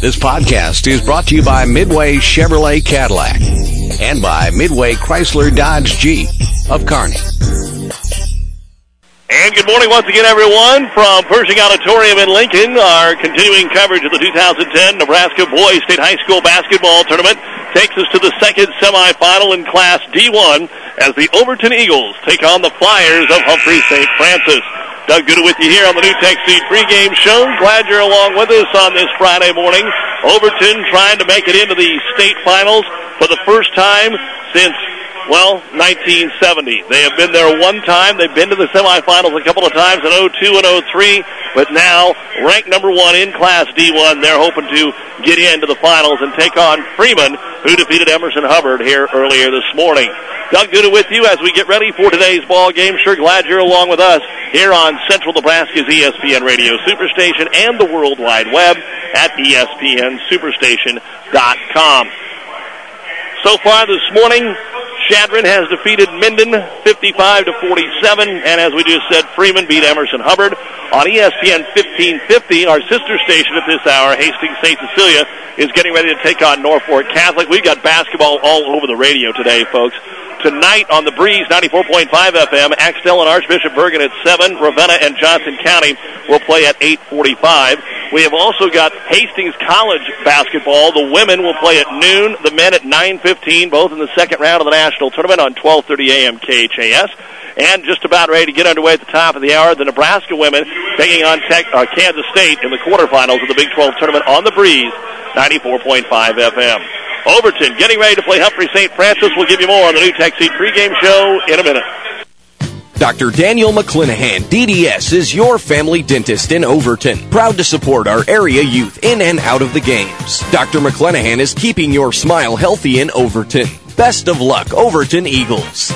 This podcast is brought to you by Midway Chevrolet Cadillac and by Midway Chrysler Dodge Jeep of Kearney. And good morning once again, everyone, from Pershing Auditorium in Lincoln. Our continuing coverage of the 2010 Nebraska Boys State High School Basketball Tournament takes us to the second semifinal in Class D1 as the Overton Eagles take on the Flyers of Humphrey St. Francis. Doug Duda with you here on the New Tech Seed pregame show. Glad you're along with us on this Friday morning. Overton trying to make it into the state finals for the first time since 1970. They have been there one time. They've been to the semifinals a couple of times in 02 and 03, but now ranked number one in Class D1. They're hoping to get into the finals and take on Freeman, who defeated Emerson Hubbard here earlier this morning. Doug Duda with you as we get ready for today's ball game. Sure glad you're along with us here on Central Nebraska's ESPN Radio Superstation and the World Wide Web at ESPNSuperstation.com. So far this morning, Shadron has defeated Minden 55-47, and as we just said, Freeman beat Emerson Hubbard. On ESPN 1550, our sister station at this hour, Hastings St. Cecilia, is getting ready to take on Norfolk Catholic. We've got basketball all over the radio today, folks. Tonight on the Breeze 94.5 FM, Axtell and Archbishop Bergen at 7. Ravenna and Johnson County will play at 8:45. We have also got Hastings College basketball. The women will play at noon, the men at 9:15, both in the second round of the national tournament on 12:30 a.m. KHAS. And just about ready to get underway at the top of the hour, the Nebraska women taking on Kansas State in the quarterfinals of the Big 12 tournament on the Breeze 94.5 FM. Overton getting ready to play Humphrey St. Francis. We'll give you more on the New Tech Seed pregame show in a minute. Dr. Daniel McClanahan, DDS, is your family dentist in Overton. Proud to support our area youth in and out of the games. Dr. McClanahan is keeping your smile healthy in Overton. Best of luck, Overton Eagles.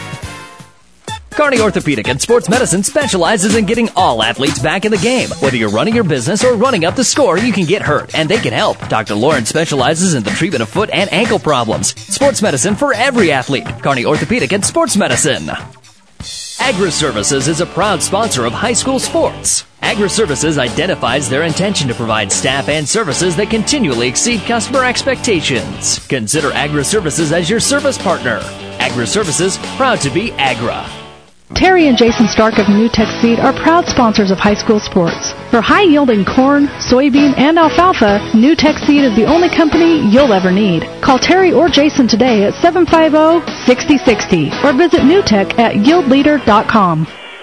Kearney Orthopedic and Sports Medicine specializes in getting all athletes back in the game. Whether you're running your business or running up the score, you can get hurt, and they can help. Dr. Lawrence specializes in the treatment of foot and ankle problems. Sports medicine for every athlete. Kearney Orthopedic and Sports Medicine. Agri-Services is a proud sponsor of high school sports. Agri-Services identifies their intention to provide staff and services that continually exceed customer expectations. Consider Agri-Services as your service partner. Agri-Services, proud to be Agra. Terry and Jason Stark of New Tech Seed are proud sponsors of high school sports. For high-yielding corn, soybean, and alfalfa, New Tech Seed is the only company you'll ever need. Call Terry or Jason today at 750-6060 or visit newtech at yieldleader.com.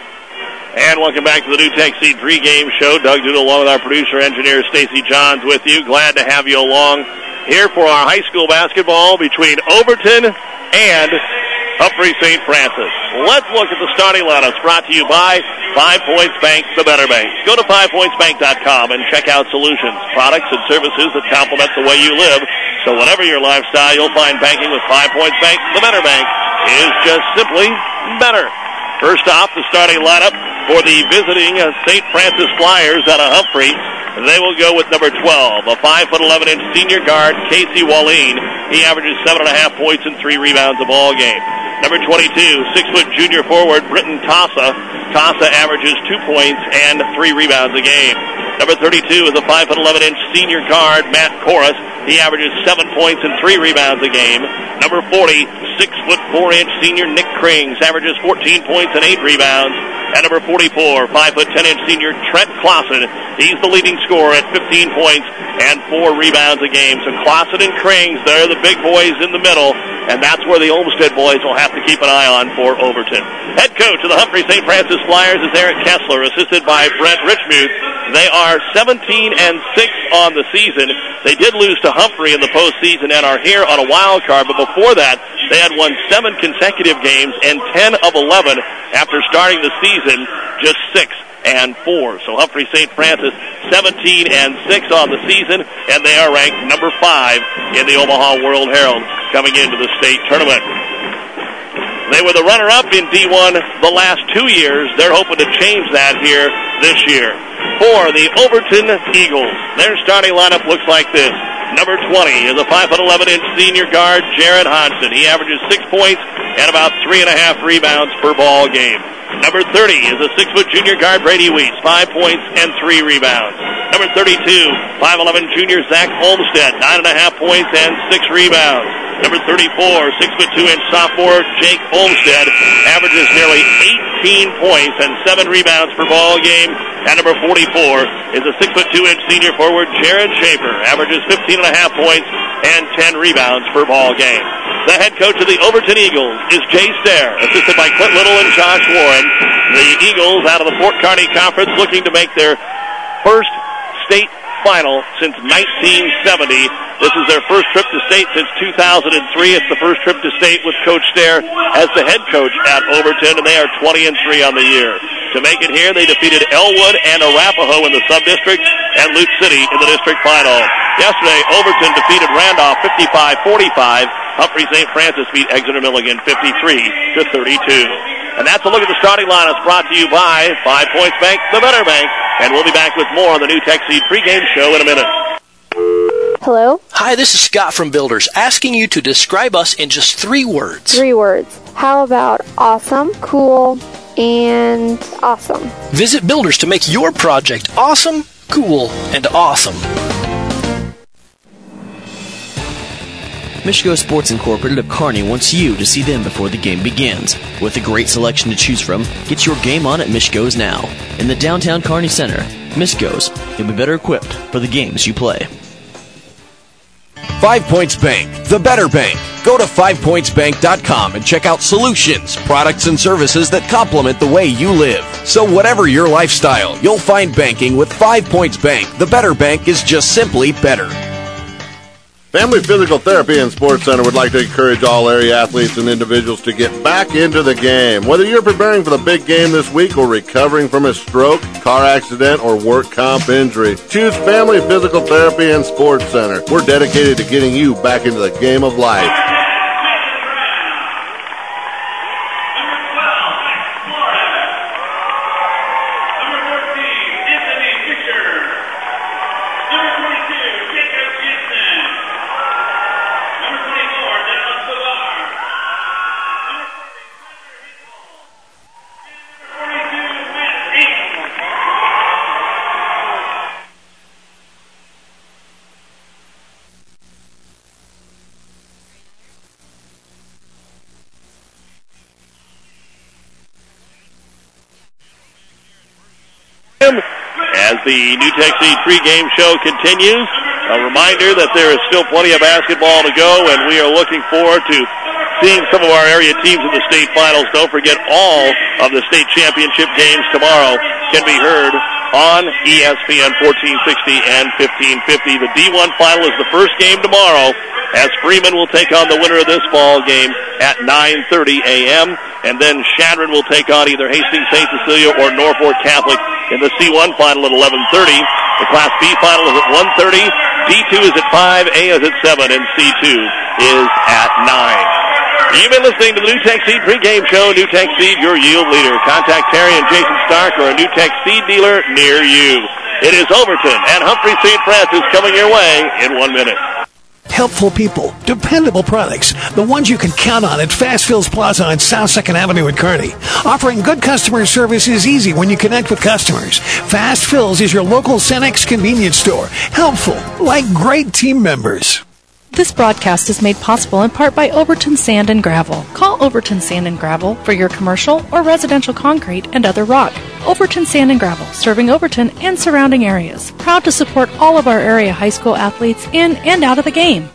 And welcome back to the New Tech Seed pregame show. Doug Duda along with our producer engineer Stacy Johns with you. Glad to have you along here for our high school basketball between Overton and Humphrey St. Francis. Let's look at the starting lineups brought to you by 5 Points Bank, the Better Bank. Go to 5pointsbank.com and check out solutions, products, and services that complement the way you live. So whatever your lifestyle, you'll find banking with 5 Points Bank, the Better Bank, is just simply better. First off, the starting lineup for the visiting St. Francis Flyers out of Humphrey. They will go with number 12, a 5'11" senior guard, Casey Wallene. He averages 7.5 points and 3 rebounds a ball game. Number 22, 6-foot junior forward, Britton Tassa. Tassa averages 2 points and 3 rebounds a game. Number 32 is a 5'11" senior guard, Matt Corus. He averages 7 points and 3 rebounds a game. Number 40, 6'4" senior Nick Krings, averages 14 points and 8 rebounds. And number 44, 5'10" senior Trent Clausen. He's the leading scorer at 15 points and 4 rebounds a game. So Clausen and Krings, they're the big boys in the middle, and that's where the Olmsted boys will have to keep an eye on for Overton. Head coach of the Humphrey St. Francis Flyers is Eric Kessler, assisted by Brent Richmuth. They are 17-6 on the season. They did lose to Humphrey in the postseason and are here on a wild card, but before that, they had won 7 consecutive games and 10 of 11 after starting the season just 6-4. So Humphrey St. Francis 17-6 on the season, and they are ranked number 5 in the Omaha World Herald coming into the state tournament. They were the runner-up in D1 the last 2 years. They're hoping to change that here this year. For the Overton Eagles, their starting lineup looks like this. Number 20 is a 5'11" senior guard, Jared Hodgson. He averages 6 points and about 3.5 rebounds per ball game. Number 30 is a 6-foot junior guard, Brady Weiss, 5 points and 3 rebounds. Number 32, 5'11 junior Zach Olmstead, 9.5 points and 6 rebounds. Number 34, 6'2" sophomore Jake Olmstead, averages nearly 18 points and 7 rebounds per ball game. And number 44 is a 6'2" senior forward Jared Schaefer, averages 15.5 points and 10 rebounds per ball game. The head coach of the Overton Eagles is Jay Stair, assisted by Clint Little and Josh Warren. The Eagles, out of the Fort Kearney Conference, looking to make their first state final since 1970. This is their first trip to state since 2003. It's the first trip to state with Coach Stair as the head coach at Overton, and they are 20-3 on the year. To make it here, they defeated Elwood and Arapahoe in the sub-district and Lute City in the district final. Yesterday, Overton defeated Randolph 55-45. Humphrey St. Francis beat Exeter Milligan 53-32. And that's a look at the starting lineups brought to you by 5 Points Bank, the Better Bank. And we'll be back with more on the New Tech Seed pregame show in a minute. Hello? Hi, this is Scott from Builders, asking you to describe us in just 3 words. 3 words. How about awesome, cool, and awesome? Visit Builders to make your project awesome, cool, and awesome. Michigo Sports Incorporated of Kearney wants you to see them before the game begins. With a great selection to choose from, get your game on at Michigo's now. In the downtown Kearney Center, Michigo's, you'll be better equipped for the games you play. 5 Points Bank, the Better Bank. Go to 5pointsbank.com and check out solutions, products, and services that complement the way you live. So whatever your lifestyle, you'll find banking with 5 Points Bank. The Better Bank is just simply better. Family Physical Therapy and Sports Center would like to encourage all area athletes and individuals to get back into the game. Whether you're preparing for the big game this week or recovering from a stroke, car accident, or work comp injury, choose Family Physical Therapy and Sports Center. We're dedicated to getting you back into the game of life. As the New Tech Seed pregame show continues, a reminder that there is still plenty of basketball to go, and we are looking forward to seeing some of our area teams in the state finals. Don't forget, all of the state championship games tomorrow can be heard on ESPN 1460 and 1550. The D1 final is the first game tomorrow, as Freeman will take on the winner of this ball game at 9:30 a.m., and then Shadron will take on either Hastings St. Cecilia or Norfolk Catholic in the C1 final at 11:30. The Class B final is at 1:30. D2 is at 5, A is at 7, and C2 is at 9. You've been listening to the New Tech Seed pregame show. New Tech Seed, your yield leader. Contact Terry and Jason Stark or a New Tech Seed dealer near you. It is Overton and Humphrey St. Francis coming your way in 1 minute. Helpful people, dependable products, the ones you can count on at Fast Fills Plaza on South 2nd Avenue in Kearney. Offering good customer service is easy when you connect with customers. Fast Fills is your local Cenex convenience store. Helpful, like great team members. This broadcast is made possible in part by Overton Sand and Gravel. Call Overton Sand and Gravel for your commercial or residential concrete and other rock. Overton Sand and Gravel, serving Overton and surrounding areas. Proud to support all of our area high school athletes in and out of the game.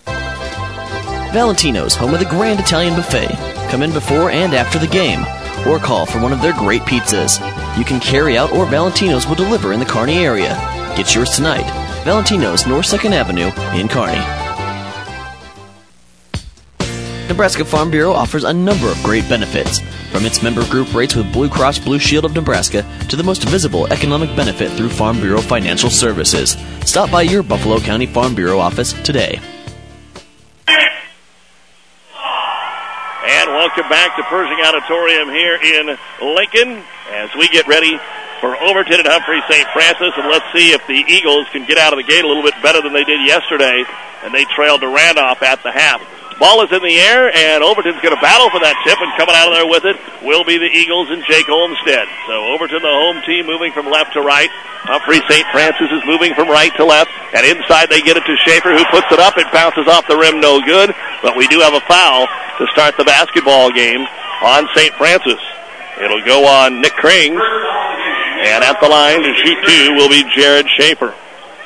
Valentino's, home of the Grand Italian Buffet. Come in before and after the game, or call for one of their great pizzas. You can carry out, or Valentino's will deliver in the Kearney area. Get yours tonight. Valentino's, North 2nd Avenue in Kearney. Nebraska Farm Bureau offers a number of great benefits, from its member group rates with Blue Cross Blue Shield of Nebraska to the most visible economic benefit through Farm Bureau Financial Services. Stop by your Buffalo County Farm Bureau office today. And welcome back to Pershing Auditorium here in Lincoln as we get ready for Overton and Humphrey St. Francis. And let's see if the Eagles can get out of the gate a little bit better than they did yesterday, and they trailed to Randolph at the half. Ball is in the air, and Overton's going to battle for that tip, and coming out of there with it will be the Eagles and Jake Olmstead. So Overton, the home team, moving from left to right. Humphrey St. Francis is moving from right to left, and inside they get it to Schaefer, who puts it up. It bounces off the rim, no good, but we do have a foul to start the basketball game on St. Francis. It'll go on Nick Krings, and at the line to shoot two will be Jared Schaefer.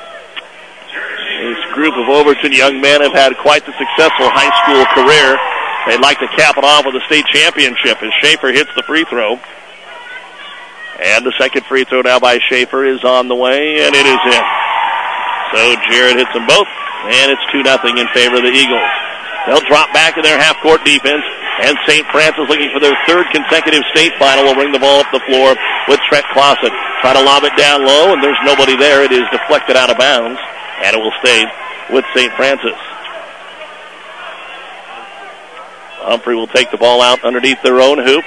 This group of Overton young men have had quite the successful high school career. They'd like to cap it off with a state championship as Schaefer hits the free throw. And the second free throw now by Schaefer is on the way, and it is in. So Jared hits them both, and it's 2-0 in favor of the Eagles. They'll drop back in their half-court defense, and St. Francis, looking for their third consecutive state final, will bring the ball up the floor with Trent Clausen. Try to lob it down low, and there's nobody there. It is deflected out of bounds, and it will stay with St. Francis. Humphrey will take the ball out underneath their own hoop.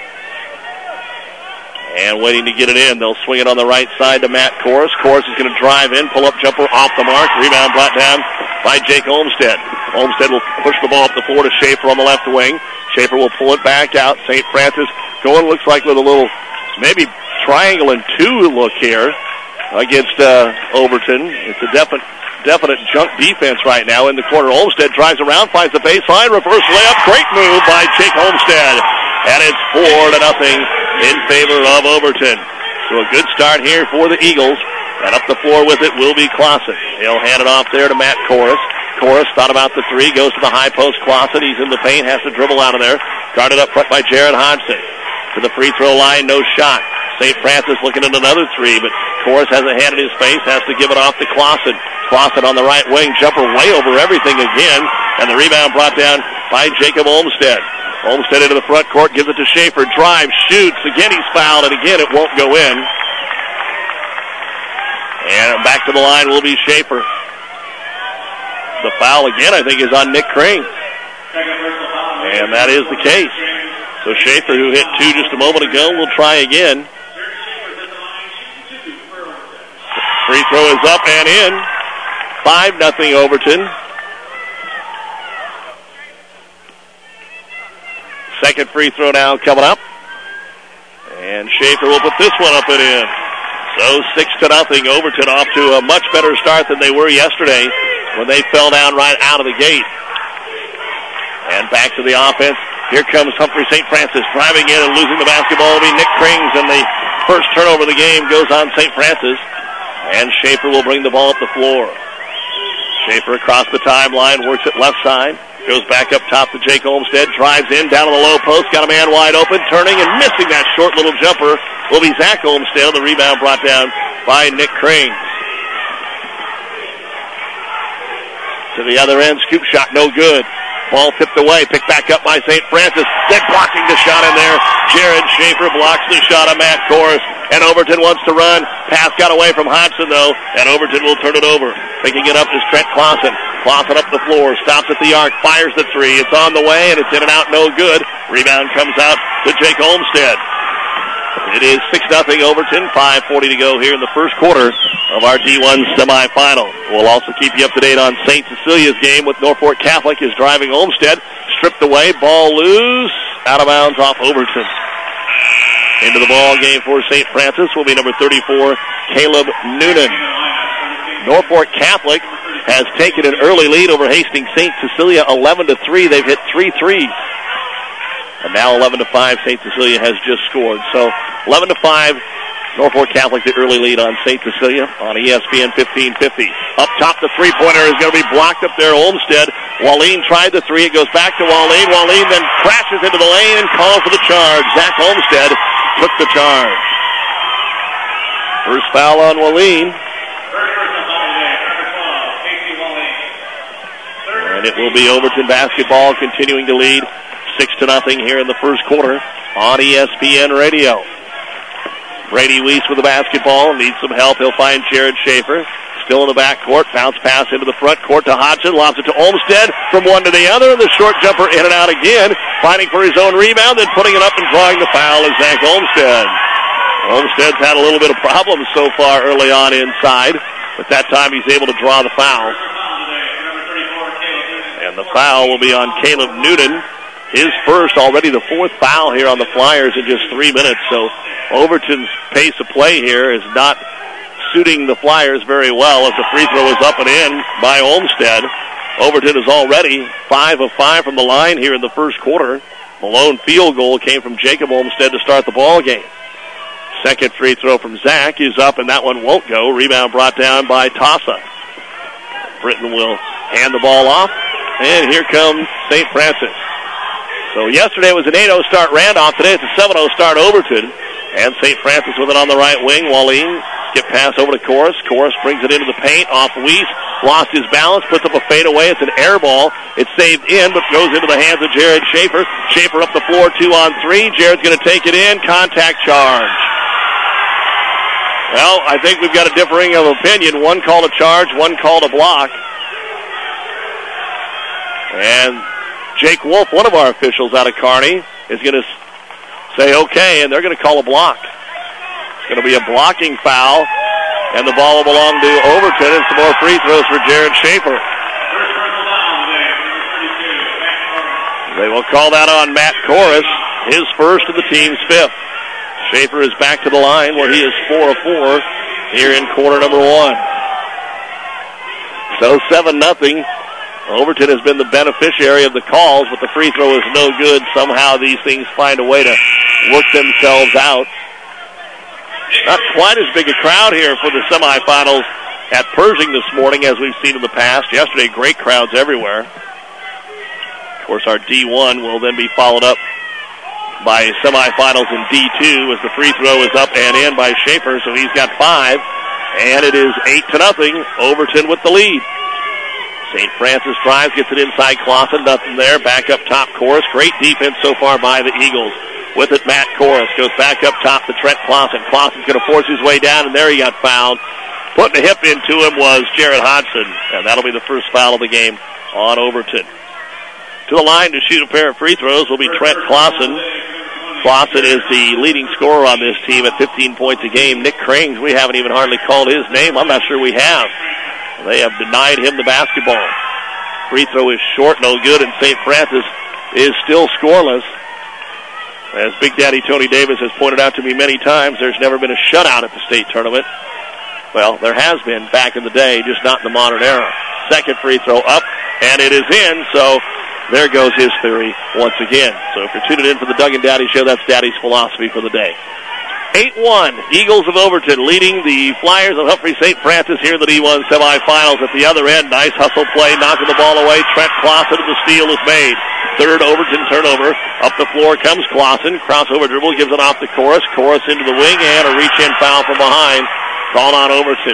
And waiting to get it in. They'll swing it on the right side to Matt Korus. Korus is going to drive in, pull-up jumper off the mark. Rebound brought down by Jake Olmstead. Olmstead will push the ball up the floor to Schaefer on the left wing. Schaefer will pull it back out. St. Francis going, looks like, with a little maybe triangle and two look here against Overton. It's a definite junk defense right now in the corner. Olmstead drives around, finds the baseline, reverse layup. Great move by Jake Olmstead. And it's 4-0 in favor of Overton. So a good start here for the Eagles. And up the floor with it will be Clausen. He'll hand it off there to Matt Korus. Korus thought about the three, goes to the high post. Clausen, he's in the paint, has to dribble out of there. Guarded up front by Jared Hodgson. To the free throw line, no shot. St. Francis looking at another three, but Korus has a hand in his face, has to give it off to Clausen. Clausen on the right wing, jumper way over everything again, and the rebound brought down by Jacob Olmstead. Olmstead into the front court, gives it to Schaefer, drives, shoots, again he's fouled, and again it won't go in. And back to the line will be Schaefer. The foul again, I think, is on Nick Crane. And that is the case. So Schaefer, who hit two just a moment ago, will try again. Free throw is up and in. 5-0 Overton. Second free throw now coming up. And Schaefer will put this one up and in. So 6-0 Overton, off to a much better start than they were yesterday when they fell down right out of the gate. And back to the offense. Here comes Humphrey St. Francis driving in and losing the basketball. It'll be Nick Krings, and the first turnover of the game goes on St. Francis. And Schaefer will bring the ball up the floor. Schaefer across the timeline, works it left side. Goes back up top to Jake Olmstead. Drives in, down on the low post. Got a man wide open. Turning and missing that short little jumper will be Zach Olmstead. The rebound brought down by Nick Krings. To the other end, scoop shot, no good. Ball tipped away, picked back up by St. Francis. Then blocking the shot in there. Jared Schaefer blocks the shot of Matt Korus. And Overton wants to run. Pass got away from Hodgson, though. And Overton will turn it over. Picking it up is Trent Clausen. Clausen up the floor. Stops at the arc. Fires the three. It's on the way, and it's in and out. No good. Rebound comes out to Jake Olmstead. It is 6-0 Overton. 5:40 to go here in the first quarter of our D1 semifinal. We'll also keep you up to date on St. Cecilia's game with Norfolk Catholic is driving Olmstead. Stripped away. Ball loose. Out of bounds off Overton. Into the ball game for St. Francis will be number 34, Caleb Noonan. Norfolk Catholic has taken an early lead over Hastings St. Cecilia 11-3. They've hit 3 threes. And now 11-5, St. Cecilia has just scored. So 11-5, Norfolk Catholic the early lead on St. Cecilia on ESPN 1550. Up top, the three-pointer is going to be blocked up there. Olmstead. Wallin tried the three. It goes back to Wallin. Wallin then crashes into the lane and calls for the charge. Zach Olmstead took the charge. First foul on Wallin. And it will be Overton basketball continuing to lead 6-0 here in the first quarter on ESPN Radio. Brady Weiss with the basketball. Needs some help. He'll find Jared Schaefer. Still in the backcourt. Bounce pass into the front court to Hodgson. Lobs it to Olmstead from one to the other. The short jumper in and out again. Fighting for his own rebound. Then putting it up and drawing the foul is Zach Olmstead. Olmstead's had a little bit of problems so far early on inside. But that time he's able to draw the foul. And And the foul will be on Caleb Noonan. His first, already the fourth foul here on the Flyers in just 3 minutes. So Overton's pace of play here is not suiting the Flyers very well as the free throw is up and in by Olmstead. Overton is already 5 of 5 from the line here in the first quarter. The lone field goal came from Jacob Olmstead to start the ball game. Second free throw from Zach is up, and that one won't go. Rebound brought down by Tossa. Britton will hand the ball off, and here comes St. Francis. So yesterday was an 8-0 start Randolph. Today it's a 7-0 start Overton. And St. Francis with it on the right wing. Wallin, skip pass over to Corus. Corus brings it into the paint off Weiss. Lost his balance, puts up a fadeaway. It's an air ball. It's saved in, but goes into the hands of Jared Schaefer. Schaefer up the floor, 2-on-3. Jared's going to take it in. Contact charge. Well, I think we've got a differing of opinion. One called a charge, one called a block. And Jake Wolf, one of our officials out of Kearney, is going to say okay, and they're going to call a block. It's going to be a blocking foul, and the ball will belong to Overton, and some more free throws for Jared Schaefer. They will call that on Matt Corus, his first and the team's fifth. Schaefer is back to the line where he is 4 of 4 here in quarter number 1. So 7-0. Overton has been the beneficiary of the calls, but the free throw is no good. Somehow these things find a way to work themselves out. Not quite as big a crowd here for the semifinals at Pershing this morning as we've seen in the past. Yesterday, great crowds everywhere. Of course, our D1 will then be followed up by semifinals in D2 as the free throw is up and in by Schaefer, so he's got 5. And it is 8-0. Overton with the lead. St. Francis drives, gets it inside Clausen. Nothing there. Back up top, Corus. Great defense so far by the Eagles. With it, Matt Corus goes back up top to Trent Clausen. Clausen's going to force his way down, and there he got fouled. Putting a hip into him was Jared Hodgson, and that'll be the first foul of the game on Overton. To the line to shoot a pair of free throws will be Trent Clausen. Clausen is the leading scorer on this team at 15 points a game. Nick Krings, we haven't even hardly called his name. I'm not sure we have. They have denied him the basketball. Free throw is short, no good, and St. Francis is still scoreless. As Big Daddy Tony Davis has pointed out to me many times, there's never been a shutout at the state tournament. Well, there has been back in the day, just not in the modern era. Second free throw up, and it is in, so there goes his theory once again. So if you're tuning in for the Doug and Daddy Show, that's Daddy's philosophy for the day. 8-1, Eagles of Overton leading the Flyers of Humphrey St. Francis here in the D1 semifinals. At the other end, nice hustle play, knocking the ball away. Trent Clausen, and the steal is made. Third Overton turnover. Up the floor comes Clausen. Crossover dribble, gives it off to Corus. Corus into the wing, and a reach-in foul from behind. Called on Overton.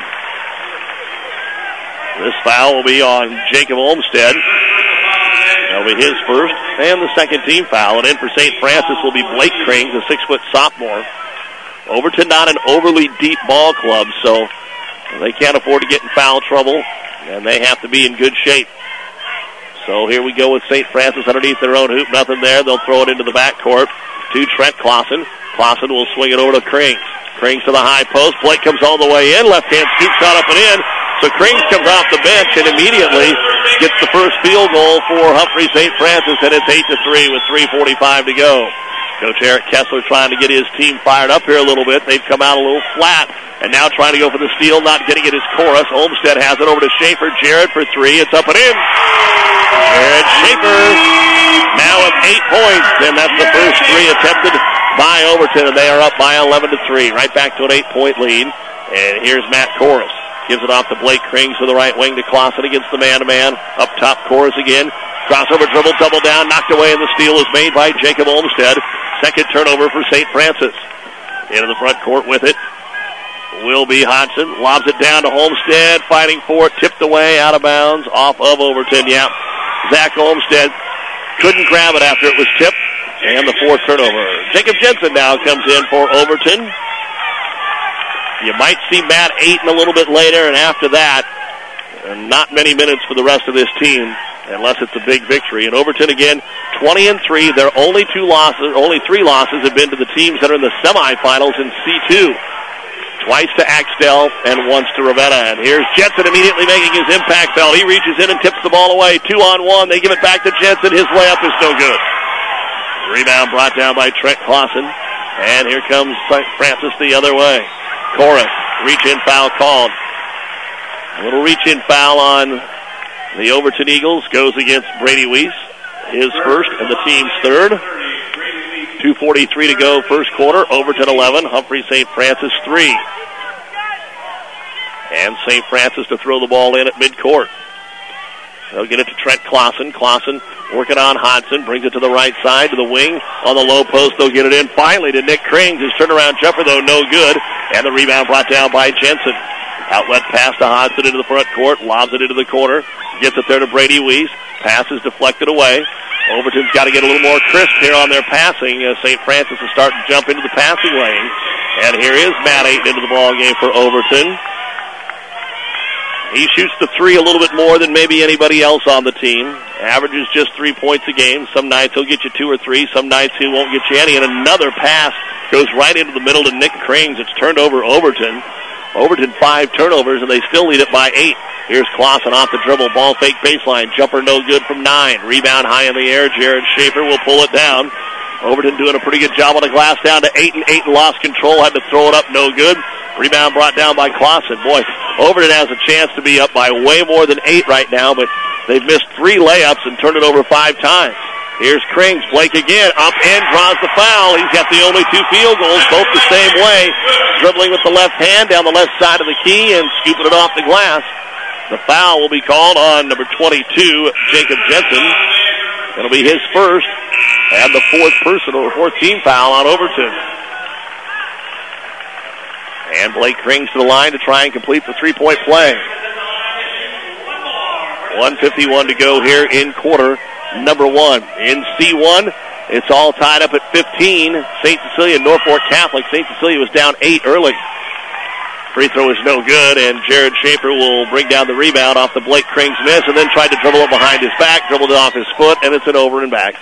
This foul will be on Jacob Olmstead. That'll be his first and the second team foul. And in for St. Francis will be Blake Krings, a 6-foot sophomore. Overton not an overly deep ball club, so they can't afford to get in foul trouble, and they have to be in good shape. So here we go with St. Francis underneath their own hoop. Nothing there. They'll throw it into the backcourt to Trent Clausen. Clausen will swing it over to Krings. Krings to the high post. Blake comes all the way in. Left-hand scoop shot up and in. So Krings comes off the bench and immediately gets the first field goal for Humphrey St. Francis, and it's 8-3 with 3:45 to go. Coach Eric Kessler trying to get his team fired up here a little bit. They've come out a little flat, and now trying to go for the steal, not getting it is Corus. Olmstead has it over to Schaefer. Jared for 3. It's up and in. Jared Schaefer now with 8 points, and that's the first 3 attempted by Overton, and they are up by 11-3. Right back to an 8-point lead. And here's Matt Corus. Gives it off to Blake Krings to the right wing to Clausen against the man-to-man. Up top, Corus again. Crossover dribble, double down, knocked away, and the steal is made by Jacob Olmstead. Second turnover for St. Francis. Into the front court with it will be Hodgson. Lobs it down to Olmstead, fighting for it, tipped away, out of bounds, off of Overton. Yeah, Zach Olmstead couldn't grab it after it was tipped. And the fourth turnover. Jacob Jensen now comes in for Overton. You might see Matt Ayton a little bit later, and after that, not many minutes for the rest of this team, unless it's a big victory. And Overton again, 20-3. Their only 3 losses have been to the teams that are in the semifinals in C2. Twice to Axtell and once to Ravenna. And here's Jensen immediately making his impact belt. He reaches in and tips the ball away. 2-on-1. They give it back to Jensen. His layup is no good. Rebound brought down by Trent Clausen. And here comes St. Francis the other way. Chorus. Reach-in foul called. A little reach-in foul on the Overton Eagles. Goes against Brady Weiss. His first and the team's third. 2:43 to go first quarter. Overton 11. Humphrey St. Francis 3. And St. Francis to throw the ball in at midcourt. They'll get it to Trent Clausen. Clausen working on Hodson. Brings it to the right side to the wing. On the low post, they'll get it in finally to Nick Krings. His turnaround jumper, though, no good. And the rebound brought down by Jensen. Outlet pass to Hodson into the front court. Lobs it into the corner. Gets it there to Brady Weiss. Pass is deflected away. Overton's got to get a little more crisp here on their passing. St. Francis is starting to jump into the passing lane. And here is Matt Ayton into the ball game for Overton. He shoots the three a little bit more than maybe anybody else on the team. Averages just 3 points a game. Some nights he'll get you 2 or 3. Some nights he won't get you any. And another pass goes right into the middle to Nick Krings. It's turned over Overton. Overton 5 turnovers, and they still lead it by 8. Here's Clausen off the dribble. Ball fake baseline. Jumper no good from 9. Rebound high in the air. Jared Schaefer will pull it down. Overton doing a pretty good job on the glass down to Ayton. Ayton lost control. Had to throw it up. No good. Rebound brought down by Clausen. Boy, Overton has a chance to be up by way more than 8 right now, but they've missed 3 layups and turned it over 5 times. Here's Krings. Blake again. Up and draws the foul. He's got the only 2 field goals, both the same way. Dribbling with the left hand down the left side of the key and scooping it off the glass. The foul will be called on number 22, Jacob Jensen. It'll be his first and the 4th team foul on Overton. And Blake Krings to the line to try and complete the 3-point play. 1:51 to go here in quarter number 1. In C1, it's all tied up at 15. St. Cecilia, Norfolk Catholic. St. Cecilia was down 8 early. Free throw is no good, and Jared Schaefer will bring down the rebound off the Blake Krings miss, and then tried to dribble it behind his back, dribbled it off his foot, and it's an over and back.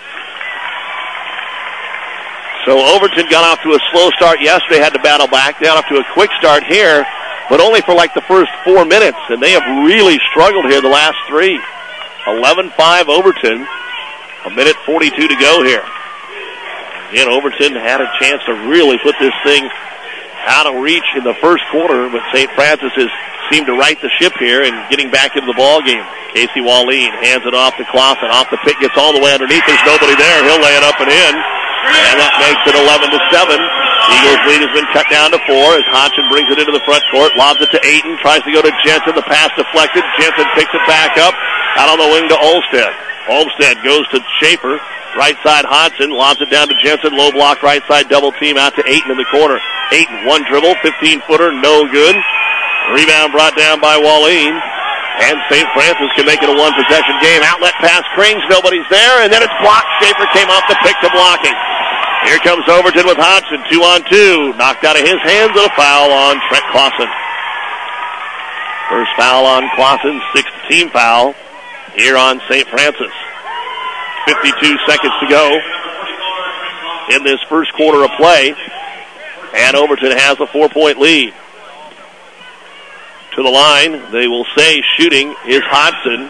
So Overton got off to a slow start yesterday, had to battle back. They got off to a quick start here, but only for like the first 4 minutes, and they have really struggled here the last 3. 11-5 Overton. 1:42 to go here. Again, Overton had a chance to really put this thing out of reach in the first quarter, but St. Francis has seemed to right the ship here and getting back into the ball game. Casey Wallin hands it off to Clausen. Off the pick, gets all the way underneath. There's nobody there. He'll lay it up and in. And that makes it 11-7. Eagles lead has been cut down to 4 as Hodgson brings it into the front court, lobs it to Ayton, tries to go to Jensen. The pass deflected. Jensen picks it back up. Out on the wing to Olmstead. Olmstead goes to Schaefer. Right side Hodgson lobs it down to Jensen. Low block right side double team out to Ayton in the corner. Ayton, 1 dribble, 15-footer, no good. Rebound brought down by Wallin. And St. Francis can make it a 1-possession game. Outlet pass Krings, nobody's there, and then it's blocked. Schaefer came off the pick to blocking. Here comes Overton with Hodgson, 2-on-2. Knocked out of his hands and a foul on Trent Clausen. First foul on Clausen, 6th team foul here on St. Francis. 52 seconds to go in this first quarter of play. And Overton has a 4-point lead. To the line, they will say shooting is Hodgson.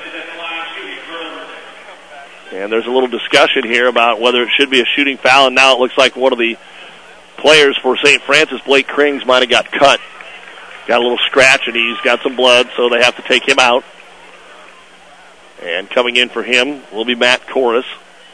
And there's a little discussion here about whether it should be a shooting foul, and now it looks like one of the players for St. Francis, Blake Krings, might have got cut. Got a little scratch, and he's got some blood, so they have to take him out. And coming in for him will be Matt Corus.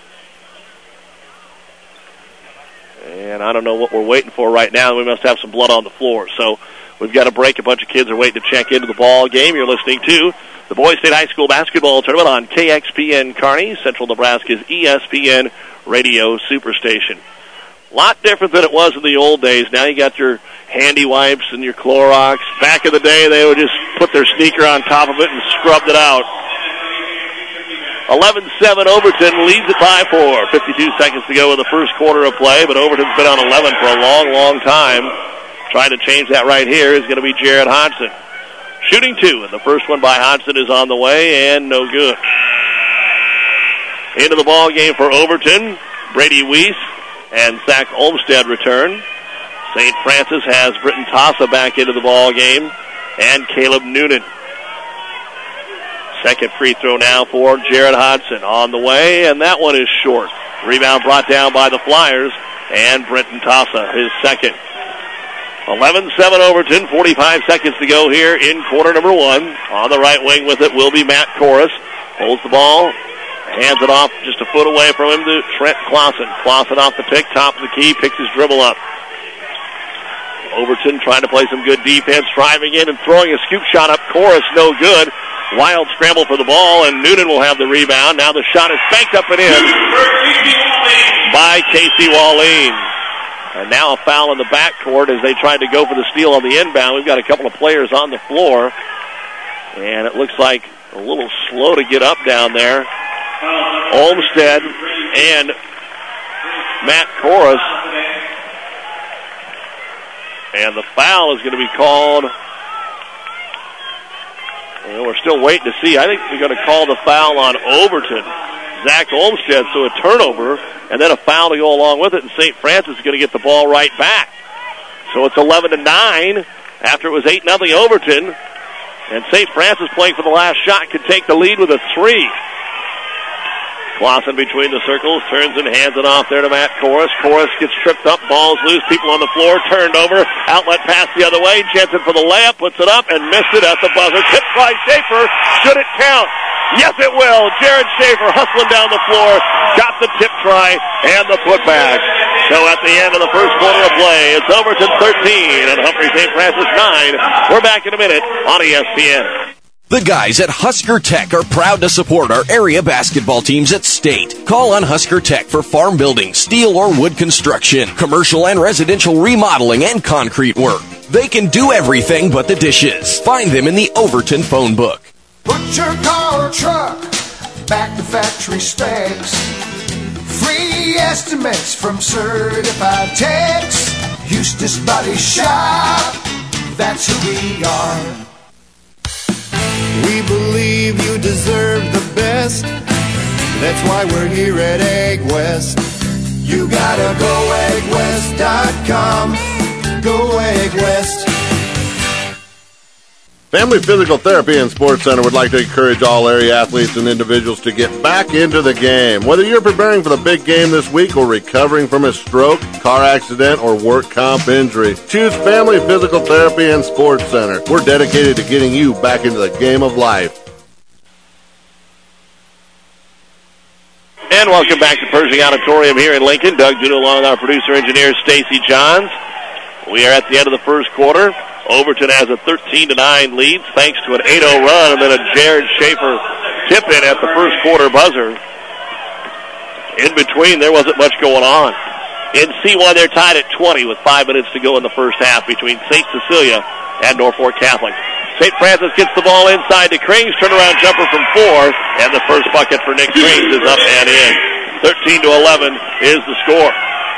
And I don't know what we're waiting for right now. We must have some blood on the floor. So we've got a break. A bunch of kids are waiting to check into the ball game. You're listening to the Boys State High School Basketball Tournament on KXPN Kearney, Central Nebraska's ESPN Radio Superstation. A lot different than it was in the old days. Now you got your handy wipes and your Clorox. Back in the day, they would just put their sneaker on top of it and scrubbed it out. 11-7, Overton leads it by 4. 52 seconds to go in the first quarter of play, but Overton's been on 11 for a long, long time. Trying to change that right here is going to be Jared Hodgson. Shooting 2, and the first one by Hodgson is on the way, and no good. Into the ball game for Overton, Brady Weiss and Zach Olmstead return. St. Francis has Britton Tassa back into the ball game and Caleb Noonan. Second free throw now for Jared Hodgson on the way, and that one is short. Rebound brought down by the Flyers and Britton Tassa, his second. 11-7 Overton, 45 seconds to go here in quarter number one. On the right wing with it will be Matt Corus. Holds the ball, hands it off just a foot away from him to Trent Clausen. Clausen off the pick, top of the key, picks his dribble up. Overton trying to play some good defense, driving in and throwing a scoop shot up. Corus no good. Wild scramble for the ball, and Noonan will have the rebound. Now the shot is banked up and in by Casey Wallin. And now a foul in the backcourt as they tried to go for the steal on the inbound. We've got a couple of players on the floor, and it looks like a little slow to get up down there. Olmstead and Matt Corus. And the foul is going to be called. Well, we're still waiting to see. I think we're going to call the foul on Overton. Zach Olmstead, so a turnover, and then a foul to go along with it, and St. Francis is going to get the ball right back. So it's 11-9 after it was 8-0 Overton, and St. Francis playing for the last shot could take the lead with a three. Clausen between the circles, turns and hands it off there to Matt Corus. Corus gets tripped up, ball's loose, people on the floor, turned over, outlet pass the other way, Jensen for the layup, puts it up and missed it at the buzzer. Tipped by Schaefer, should it count? Yes, it will. Jared Schaefer hustling down the floor, got the tip try and the putback. So at the end of the first quarter of play, it's Overton 13 and Humphrey St. Francis 9. We're back in a minute on ESPN. The guys at Husker Tech are proud to support our area basketball teams at state. Call on Husker Tech for farm building, steel or wood construction, commercial and residential remodeling, and concrete work. They can do everything but the dishes. Find them in the Overton phone book. Put your car or truck back to factory specs. Free estimates from certified techs. Eustace Body Shop, that's who we are. We believe you deserve the best. That's why we're here at Egg West. You gotta go eggwest.com. Go Egg West. Family Physical Therapy and Sports Center would like to encourage all area athletes and individuals to get back into the game. Whether you're preparing for the big game this week or recovering from a stroke, car accident, or work comp injury, choose Family Physical Therapy and Sports Center. We're dedicated to getting you back into the game of life. And welcome back to Pershing Auditorium here in Lincoln. Doug Duda along with our producer-engineer Stacy Johns. We are at the end of the first quarter. Overton has a 13-9 lead thanks to an 8-0 run and then a Jared Schaefer tip-in at the first quarter buzzer. In between, there wasn't much going on. In C1, they're tied at 20 with 5 minutes to go in the first half between St. Cecilia and Norfolk Catholic. St. Francis gets the ball inside to Krings, turnaround jumper from 4, and the first bucket for Nick Krings is up and in. 13-11 is the score.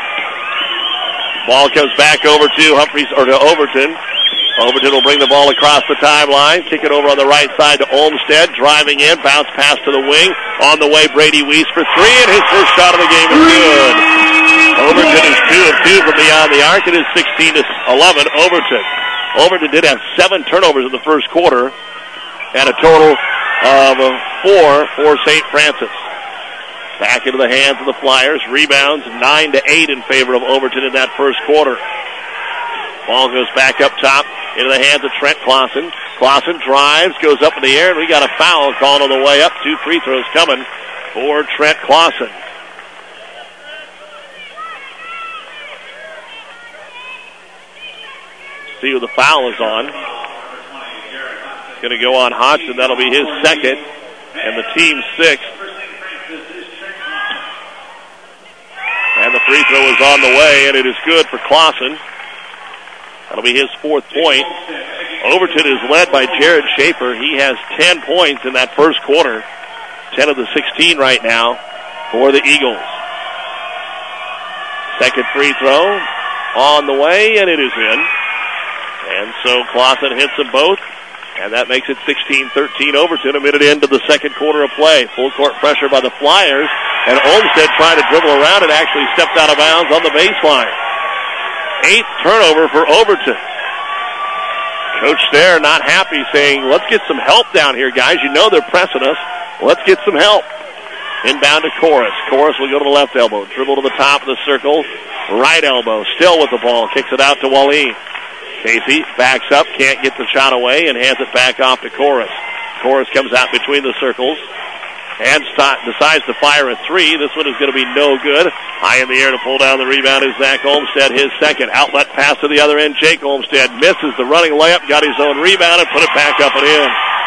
Ball comes back over to Overton. Overton will bring the ball across the timeline, kick it over on the right side to Olmstead, driving in, bounce pass to the wing. On the way, Brady Weiss for 3, and his first shot of the game is good. Overton is 2 of 2 from beyond the arc. It is 16-11 Overton. Overton did have 7 turnovers in the first quarter, and a total of 4 for St. Francis. Back into the hands of the Flyers. Rebounds 9-8 in favor of Overton in that first quarter. Ball goes back up top into the hands of Trent Clausen. Clausen drives, goes up in the air, and we got a foul called on the way up. 2 free throws coming for Trent Clausen. See who the foul is on. Going to go on Hodgson. That'll be his second, and the team's 6th. And the free throw is on the way, and it is good for Clausen. That'll be his 4th point. Overton is led by Jared Schaefer. He has 10 points in that first quarter. 10 of the 16 right now for the Eagles. Second free throw on the way, and it is in. And so Clausen hits them both, and that makes it 16-13 Overton, a minute into the second quarter of play. Full court pressure by the Flyers, and Olmstead trying to dribble around and actually stepped out of bounds on the baseline. 8th turnover for Overton. Coach Stair not happy, saying, let's get some help down here, guys. You know they're pressing us. Let's get some help. Inbound to Chorus. Chorus will go to the left elbow. Dribble to the top of the circle. Right elbow. Still with the ball. Kicks it out to Wally. Casey backs up. Can't get the shot away and hands it back off to Chorus. Chorus comes out between the circles and decides to fire a three. This one is going to be no good. High in the air to pull down the rebound is Zach Olmstead. His second. Outlet pass to the other end. Jake Olmstead misses the running layup. Got his own rebound and put it back up and in.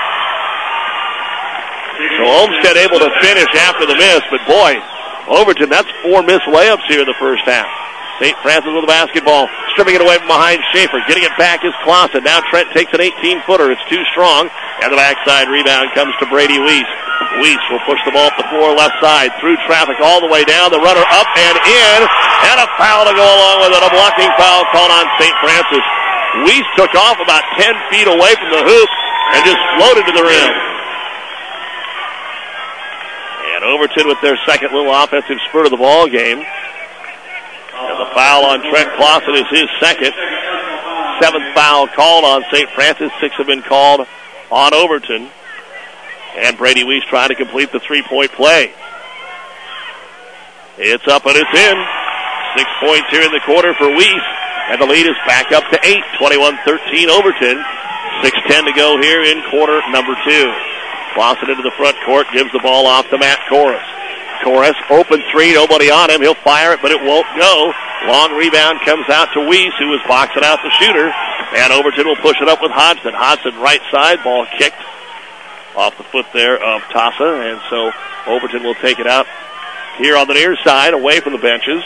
So Olmstead able to finish after the miss, but boy, Overton, that's 4 missed layups here in the first half. St. Francis with the basketball, stripping it away from behind Schaefer. Getting it back is Clausen. Now Trent takes an 18-footer. It's too strong. And the backside rebound comes to Brady Weiss. Weiss will push the ball up the floor left side. Through traffic all the way down. The runner up and in. And a foul to go along with it. A blocking foul called on St. Francis. Weiss took off about 10 feet away from the hoop and just floated to the rim. And Overton with their second little offensive spurt of the ball game. And the foul on Trent Clausen is his second. 7th foul called on St. Francis. 6 have been called on Overton. And Brady Weiss trying to complete the three-point play. It's up and it's in. 6 points here in the quarter for Weiss. And the lead is back up to 8. 21-13 Overton. 6:10 to go here in quarter number 2. Clausen into the front court, gives the ball off to Matt Chorus. Chorus, open three, nobody on him. He'll fire it, but it won't go. Long rebound comes out to Weiss, who was boxing out the shooter. And Overton will push it up with Hodgson. Hodgson right side, ball kicked off the foot there of Tassa. And so Overton will take it out here on the near side, away from the benches.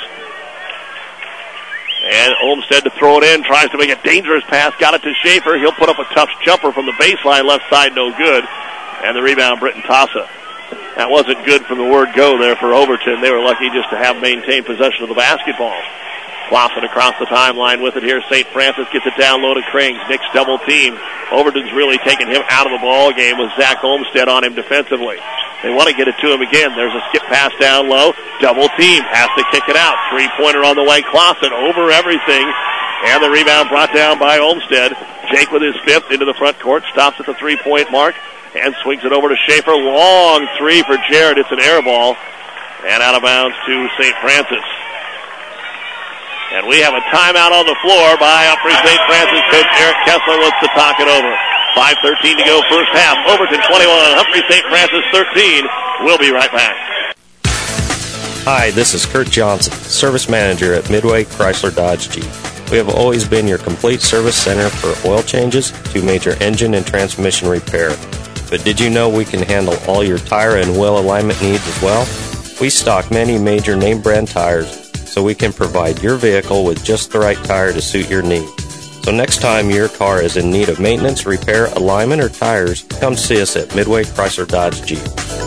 And Olmstead to throw it in, tries to make a dangerous pass, got it to Schaefer. He'll put up a tough jumper from the baseline, left side, no good. And the rebound, Britton Tassa. That wasn't good from the word go there for Overton. They were lucky just to have maintained possession of the basketball. Clausen across the timeline with it here. St. Francis gets it down low to Krings. Nick's double team. Overton's really taking him out of the ball game with Zach Olmstead on him defensively. They want to get it to him again. There's a skip pass down low. Double team. Has to kick it out. Three-pointer on the way. Clausen over everything. And the rebound brought down by Olmstead. Jake with his 5th into the front court. Stops at the 3-point mark. And swings it over to Schaefer. Long three for Jarrett. It's an air ball. And out of bounds to St. Francis. And we have a timeout on the floor by Humphrey St. Francis. Coach Eric Kessler wants to talk it over. 5:13 to go first half. Overton 21, Humphrey St. Francis 13. We'll be right back. Hi, this is Kurt Johnson, Service Manager at Midway Chrysler Dodge Jeep. We have always been your complete service center for oil changes to major engine and transmission repair. But did you know we can handle all your tire and wheel alignment needs as well? We stock many major name brand tires, so we can provide your vehicle with just the right tire to suit your needs. So next time your car is in need of maintenance, repair, alignment, or tires, come see us at Midway Chrysler Dodge Jeep.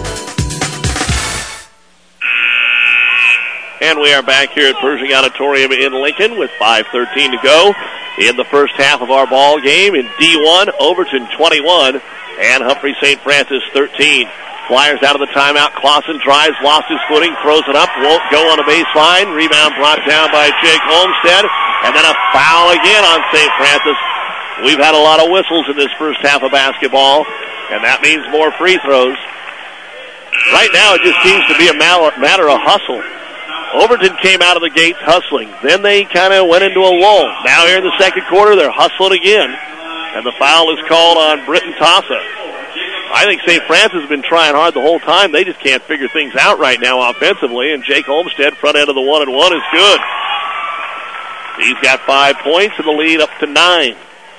And we are back here at Pershing Auditorium in Lincoln with 5:13 to go in the first half of our ball game in D1. Overton 21 and Humphrey St. Francis 13. Flyers out of the timeout. Clausen drives, lost his footing, throws it up, won't go on the baseline. Rebound brought down by Jake Olmstead. And then a foul again on St. Francis. We've had a lot of whistles in this first half of basketball, and that means more free throws. Right now it just seems to be a matter of hustle. Overton came out of the gates hustling. Then they kind of went into a lull. Now here in the second quarter, they're hustling again. And the foul is called on Britton Tassa. I think St. Francis has been trying hard the whole time. They just can't figure things out right now offensively. And Jake Olmstead, front end of the 1-and-1 is good. He's got 5 points and the lead up to 9.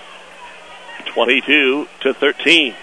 22-13.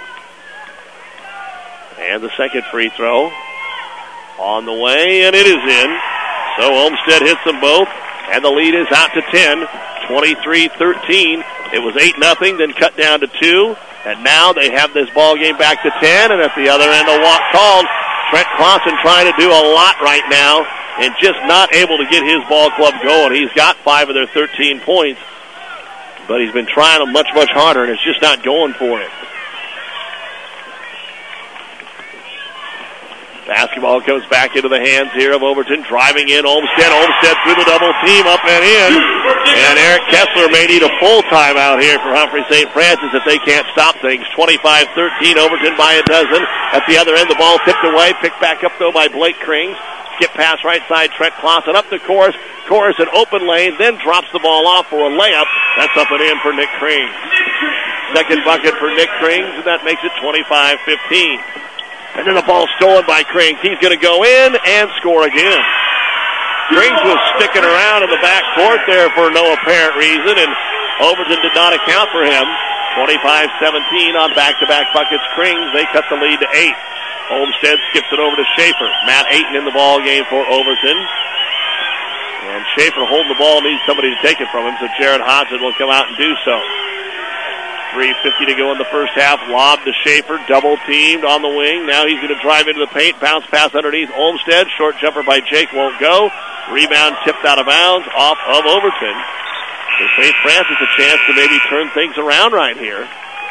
And the second free throw on the way, and it is in. So Olmstead hits them both, and the lead is out to 10. 23-13. It was 8-0, then cut down to 2. And now they have this ball game back to 10, and at the other end, a walk called. Trent Clausen trying to do a lot right now and just not able to get his ball club going. He's got 5 of their 13 points, but he's been trying much, much harder, and it's just not going for him. Basketball comes back into the hands here of Overton. Driving in Olmsted. Olmsted through the double team, up and in. And Eric Kessler may need a full timeout here for Humphrey St. Francis if they can't stop things. 25-13, Overton by a dozen. At the other end, the ball tipped away. Picked back up, though, by Blake Krings. Skip pass right side, Trent Clausen up to Chorus. Chorus an open lane, then drops the ball off for a layup. That's up and in for Nick Krings. Second bucket for Nick Krings, and that makes it 25-15. And then the ball stolen by Krings. He's going to go in and score again. Krings was sticking around in the back court there for no apparent reason, and Overton did not account for him. 25-17 on back-to-back buckets. Krings, they cut the lead to 8. Olmsted skips it over to Schaefer. Matt Ayton in the ball game for Overton. And Schaefer holding the ball, needs somebody to take it from him, so Jared Hodgson will come out and do so. 3:50 to go in the first half. Lob to Schaefer, double teamed on the wing. Now he's going to drive into the paint. Bounce pass underneath Olmsted. Short jumper by Jake won't go. Rebound tipped out of bounds off of Overton. So St. Francis a chance to maybe turn things around right here.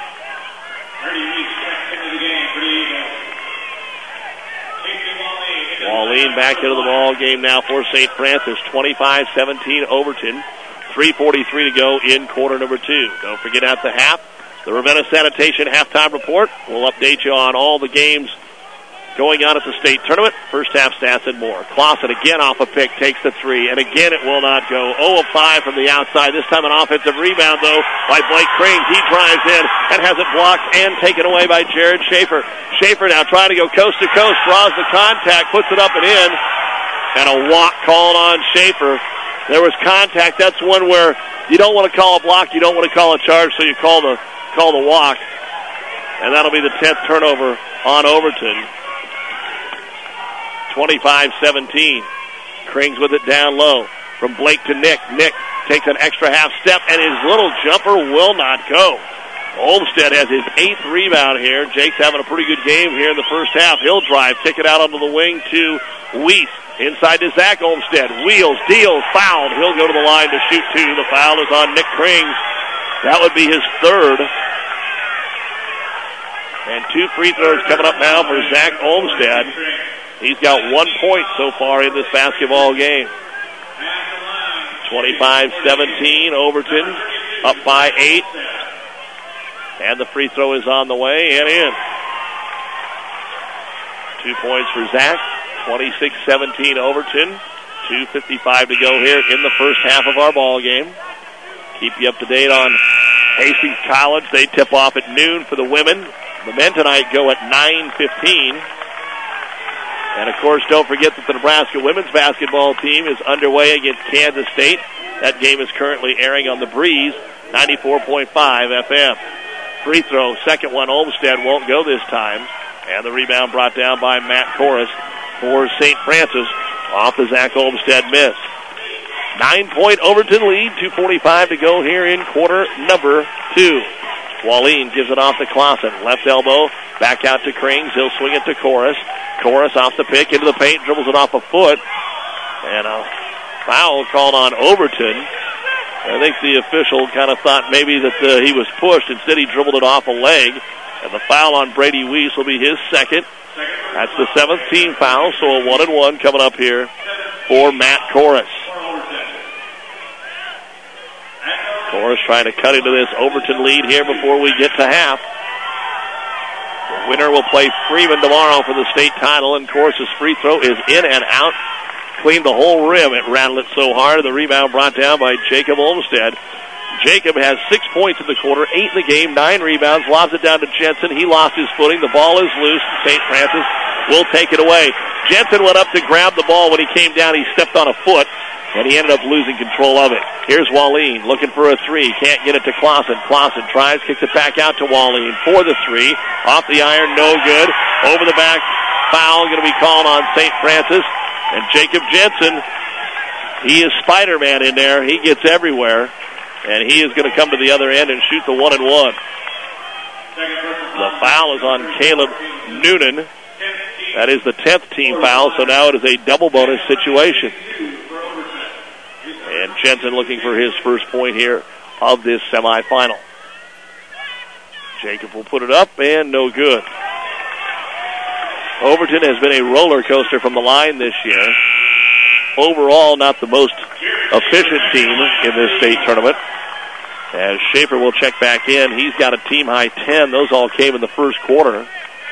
Wallin back into the ball game now for St. Francis. 25-17 Overton. 3:43 to go in quarter number 2. Don't forget at the half, the Ravenna Sanitation halftime report. We'll update you on all the games going on at the state tournament. First half stats and more. Clausen again off a pick, takes the 3, and again it will not go. 0 of 5 from the outside. This time an offensive rebound, though, by Blake Krings. He drives in and has it blocked and taken away by Jared Schaefer. Schaefer now trying to go coast to coast, draws the contact, puts it up and in, and a walk called on Schaefer. There was contact. That's one where you don't want to call a block, you don't want to call a charge, so you call the walk. And that'll be the 10th turnover on Overton. 25-17. Krings with it down low. From Blake to Nick. Nick takes an extra half step, and his little jumper will not go. Olmsted has his 8th rebound here. Jake's having a pretty good game here in the first half. He'll drive, kick it out onto the wing to Weiss. Inside to Zach Olmsted. Wheels, deals, fouled. He'll go to the line to shoot 2. The foul is on Nick Krings. That would be his 3rd. And 2 free throws coming up now for Zach Olmsted. He's got 1 point so far in this basketball game. 25-17, Overton up by 8. And the free throw is on the way and in. 2 points for Zach. 26-17 Overton. 2:55 to go here in the first half of our ball game. Keep you up to date on Hastings College. They tip off at noon for the women. The men tonight go at 9:15. And, of course, don't forget that the Nebraska women's basketball team is underway against Kansas State. That game is currently airing on the Breeze, 94.5 FM. Free throw, second one, Olmsted won't go this time. And the rebound brought down by Matt Corus for St. Francis off the Zach Olmsted miss. 9-point Overton lead, 2:45 to go here in quarter number 2. Wallin gives it off to Clausen. Left elbow, back out to Krings. He'll swing it to Corus. Corus off the pick, into the paint, dribbles it off a foot. And a foul called on Overton. I think the official kind of thought maybe that he was pushed. Instead, he dribbled it off a leg. And the foul on Brady Weiss will be his second. That's the 7th team foul, so a 1-and-1 coming up here for Matt Corus. Corus trying to cut into this Overton lead here before we get to half. The winner will play Freeman tomorrow for the state title, and Corus' free throw is in and out. Cleaned the whole rim. It rattled it so hard. The rebound brought down by Jacob Olmsted. Jacob has 6 points in the quarter, 8 in the game, 9 rebounds, lobs it down to Jensen. He lost his footing. The ball is loose. St. Francis will take it away. Jensen went up to grab the ball. When he came down, he stepped on a foot, and he ended up losing control of it. Here's Wallin looking for a 3. Can't get it to Clausen. Clausen tries, kicks it back out to Wallin for the 3. Off the iron, no good. Over the back, foul going to be called on St. Francis. And Jacob Jensen, he is Spider-Man in there. He gets everywhere. And he is going to come to the other end and shoot the 1-and-1. The foul is on Caleb Noonan. That is the 10th team foul, so now it is a double bonus situation. And Jensen looking for his first point here of this semifinal. Jacob will put it up, and no good. Overton has been a roller coaster from the line this year. Overall, not the most efficient team in this state tournament. As Schaefer will check back in, he's got a team-high 10. Those all came in the first quarter.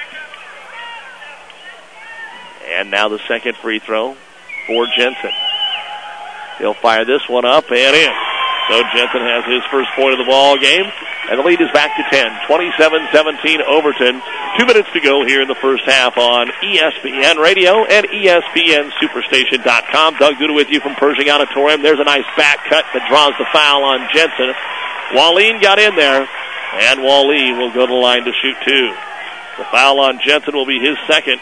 And now the second free throw for Jensen. He'll fire this one up and in. So Jensen has his first point of the ball game, and the lead is back to 10. 27-17 Overton. 2 minutes to go here in the first half on ESPN Radio and ESPNSuperstation.com. Doug Duda with you from Pershing Auditorium. There's a nice back cut that draws the foul on Jensen. Wallin got in there, and Wallin will go to the line to shoot 2. The foul on Jensen will be his second.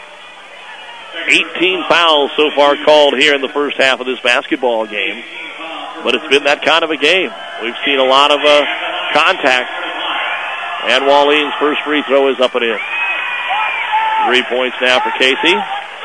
18 fouls so far called here in the first half of this basketball game. But it's been that kind of a game. We've seen a lot of contact. And Wallin's first free throw is up and in. 3 points now for Casey.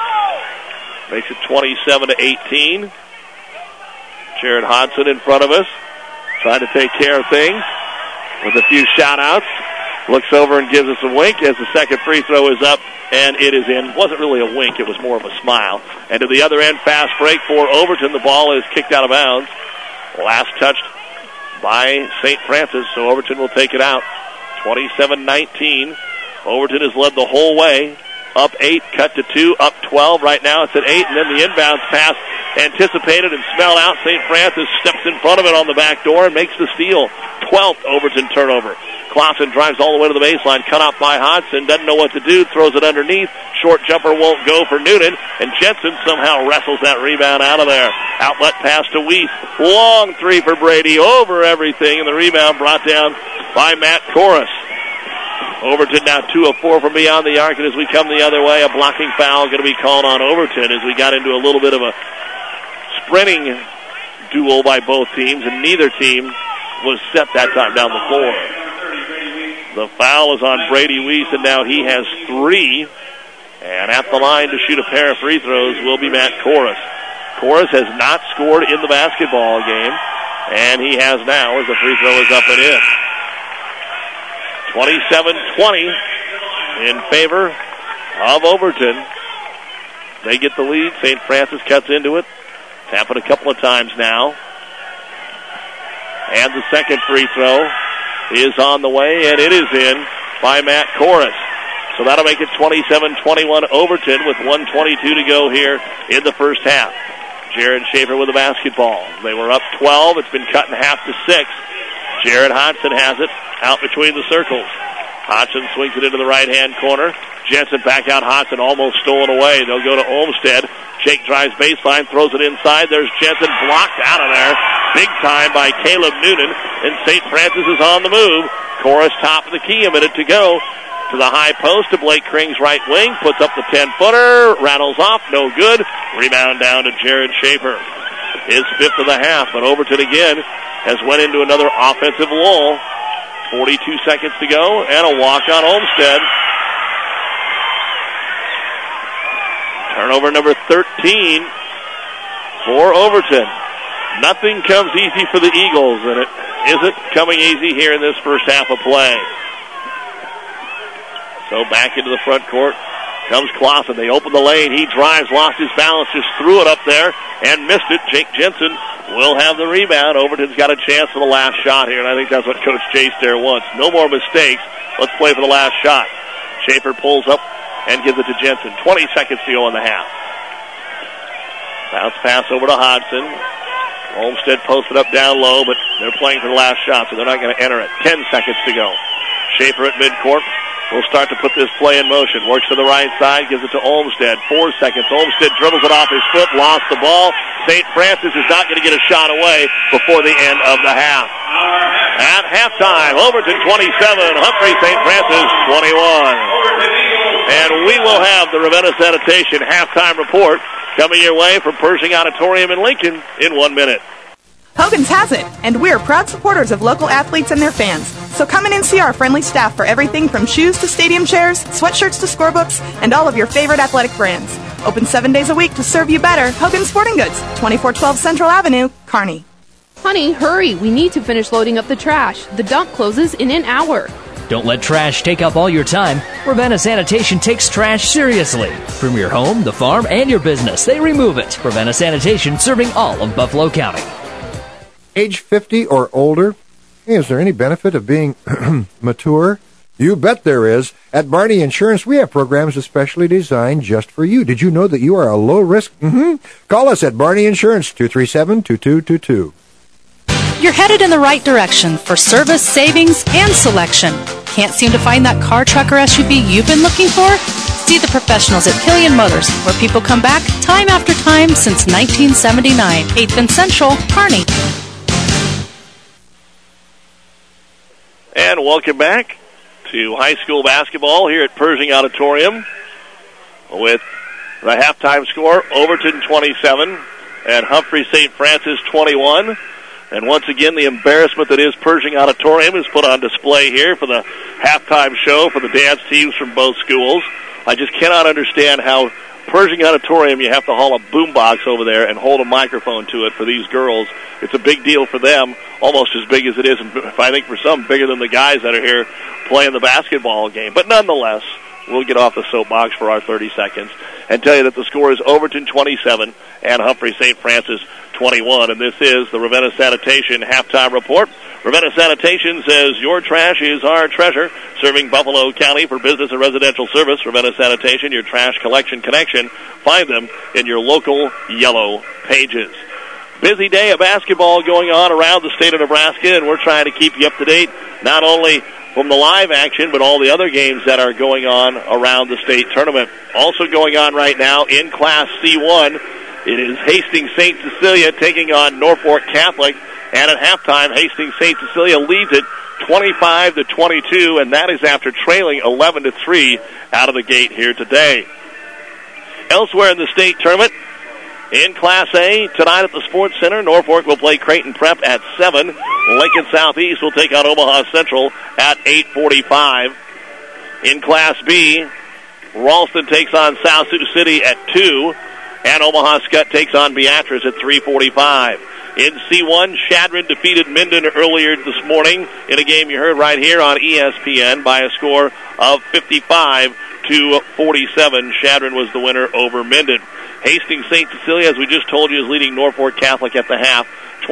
Makes it 27-18. Jared Hodson in front of us, trying to take care of things with a few shout-outs. Looks over and gives us a wink as the second free throw is up, and it is in. Wasn't really a wink, it was more of a smile. And to the other end, fast break for Overton. The ball is kicked out of bounds. Last touched by St. Francis, so Overton will take it out. 27-19. Overton has led the whole way. Up 8, cut to 2, up 12. Right now it's at 8, and then the inbounds pass anticipated and smelled out. St. Francis steps in front of it on the back door and makes the steal. 12th Overton turnover. Clausen drives all the way to the baseline, cut off by Hodson, doesn't know what to do, throws it underneath. Short jumper won't go for Noonan, and Jensen somehow wrestles that rebound out of there. Outlet pass to Weiss. Long three for Brady, over everything, and the rebound brought down by Matt Corus. Overton now 2 of 4 from beyond the arc, and as we come the other way, a blocking foul going to be called on Overton as we got into a little bit of a sprinting duel by both teams, and neither team was set that time down the floor. The foul is on Brady Weiss, and now he has 3. And at the line to shoot a pair of free throws will be Matt Corus. Corus has not scored in the basketball game, and he has now as the free throw is up and in. 27-20 in favor of Overton. They get the lead. St. Francis cuts into it. It's happened a couple of times now. And the second free throw is on the way, and it is in by Matt Corus. So that'll make it 27-21 Overton with 1:22 to go here in the first half. Jared Schaefer with the basketball. They were up 12. It's been cut in half to 6. Jared Hodson has it out between the circles. Hodson swings it into the right-hand corner. Jensen back out. Hodson almost stolen away. They'll go to Olmstead. Jake drives baseline, throws it inside. There's Jensen blocked out of there. Big time by Caleb Noonan. And St. Francis is on the move. Corus top of the key, a minute to go. To the high post to Blake Kring's right wing. Puts up the 10-footer. Rattles off. No good. Rebound down to Jared Schaefer. His 5th of the half. But Overton again has went into another offensive lull. 42 seconds to go. And a walk on Olmstead. Turnover number 13 for Overton. Nothing comes easy for the Eagles, and it isn't coming easy here in this first half of play. So back into the front court comes Clausen. They open the lane. He drives, lost his balance, just threw it up there and missed it. Jake Jensen will have the rebound. Overton's got a chance for the last shot here, and I think that's what Coach Chase there wants. No more mistakes. Let's play for the last shot. Schaefer pulls up and gives it to Jensen. 20 seconds to go in the half. Bounce pass over to Hodson. Olmstead posted up down low, but they're playing for the last shot, so they're not going to enter it. 10 seconds to go. Schaefer at midcourt will start to put this play in motion. Works to the right side, gives it to Olmstead. 4 seconds. Olmstead dribbles it off his foot, lost the ball. St. Francis is not going to get a shot away before the end of the half. At halftime, Overton 27, Humphrey St. Francis 21. And we will have the Ravenna Sanitation halftime report coming your way from Pershing Auditorium in Lincoln in 1 minute. Hogan's has it, and we're proud supporters of local athletes and their fans. So come in and see our friendly staff for everything from shoes to stadium chairs, sweatshirts to scorebooks, and all of your favorite athletic brands. Open 7 days a week to serve you better. Hogan's Sporting Goods, 2412 Central Avenue, Kearney. Honey, hurry. We need to finish loading up the trash. The dump closes in an hour. Don't let trash take up all your time. Ravenna Sanitation takes trash seriously. From your home, the farm, and your business, they remove it. Ravenna Sanitation, serving all of Buffalo County. Age 50 or older? Hey, is there any benefit of being mature? You bet there is. At Barney Insurance, we have programs especially designed just for you. Did you know that you are a low risk? Call us at Barney Insurance, 237-2222. You're headed in the right direction for service, savings, and selection. Can't seem to find that car, truck, or SUV you've been looking for? See the professionals at Killian Motors, where people come back time after time since 1979. 8th and Central, Kearney. And welcome back to high school basketball here at Pershing Auditorium with the halftime score, Overton 27 and Humphrey St. Francis 21. And once again, the embarrassment that is Pershing Auditorium is put on display here for the halftime show for the dance teams from both schools. I just cannot understand how Pershing Auditorium, you have to haul a boombox over there and hold a microphone to it for these girls. It's a big deal for them, almost as big as it is, and I think for some, bigger than the guys that are here playing the basketball game. But nonetheless, we'll get off the soapbox for our 30 seconds and tell you that the score is Overton 27 and Humphrey St. Francis 21. And this is the Ravenna Sanitation halftime report. Ravenna Sanitation says your trash is our treasure, serving Buffalo County for business and residential service. Ravenna Sanitation, your trash collection connection. Find them in your local yellow pages. Busy day of basketball going on around the state of Nebraska, and we're trying to keep you up to date, not only from the live action, but all the other games that are going on around the state tournament. Also going on right now in Class C1, it is Hastings St. Cecilia taking on Norfolk Catholic, and at halftime, Hastings St. Cecilia leads it 25-22, and that is after trailing 11-3 out of the gate here today. Elsewhere in the state tournament, in Class A, tonight at the Sports Center, Norfolk will play Creighton Prep at 7. Lincoln Southeast will take on Omaha Central at 8:45. In Class B, Ralston takes on South Sioux City at 2. And Omaha Skutt takes on Beatrice at 3:45. In C1, Shadron defeated Minden earlier this morning in a game you heard right here on ESPN by a score of 55-47. Shadron was the winner over Minden. Hastings St. Cecilia, as we just told you, is leading Norfolk Catholic at the half,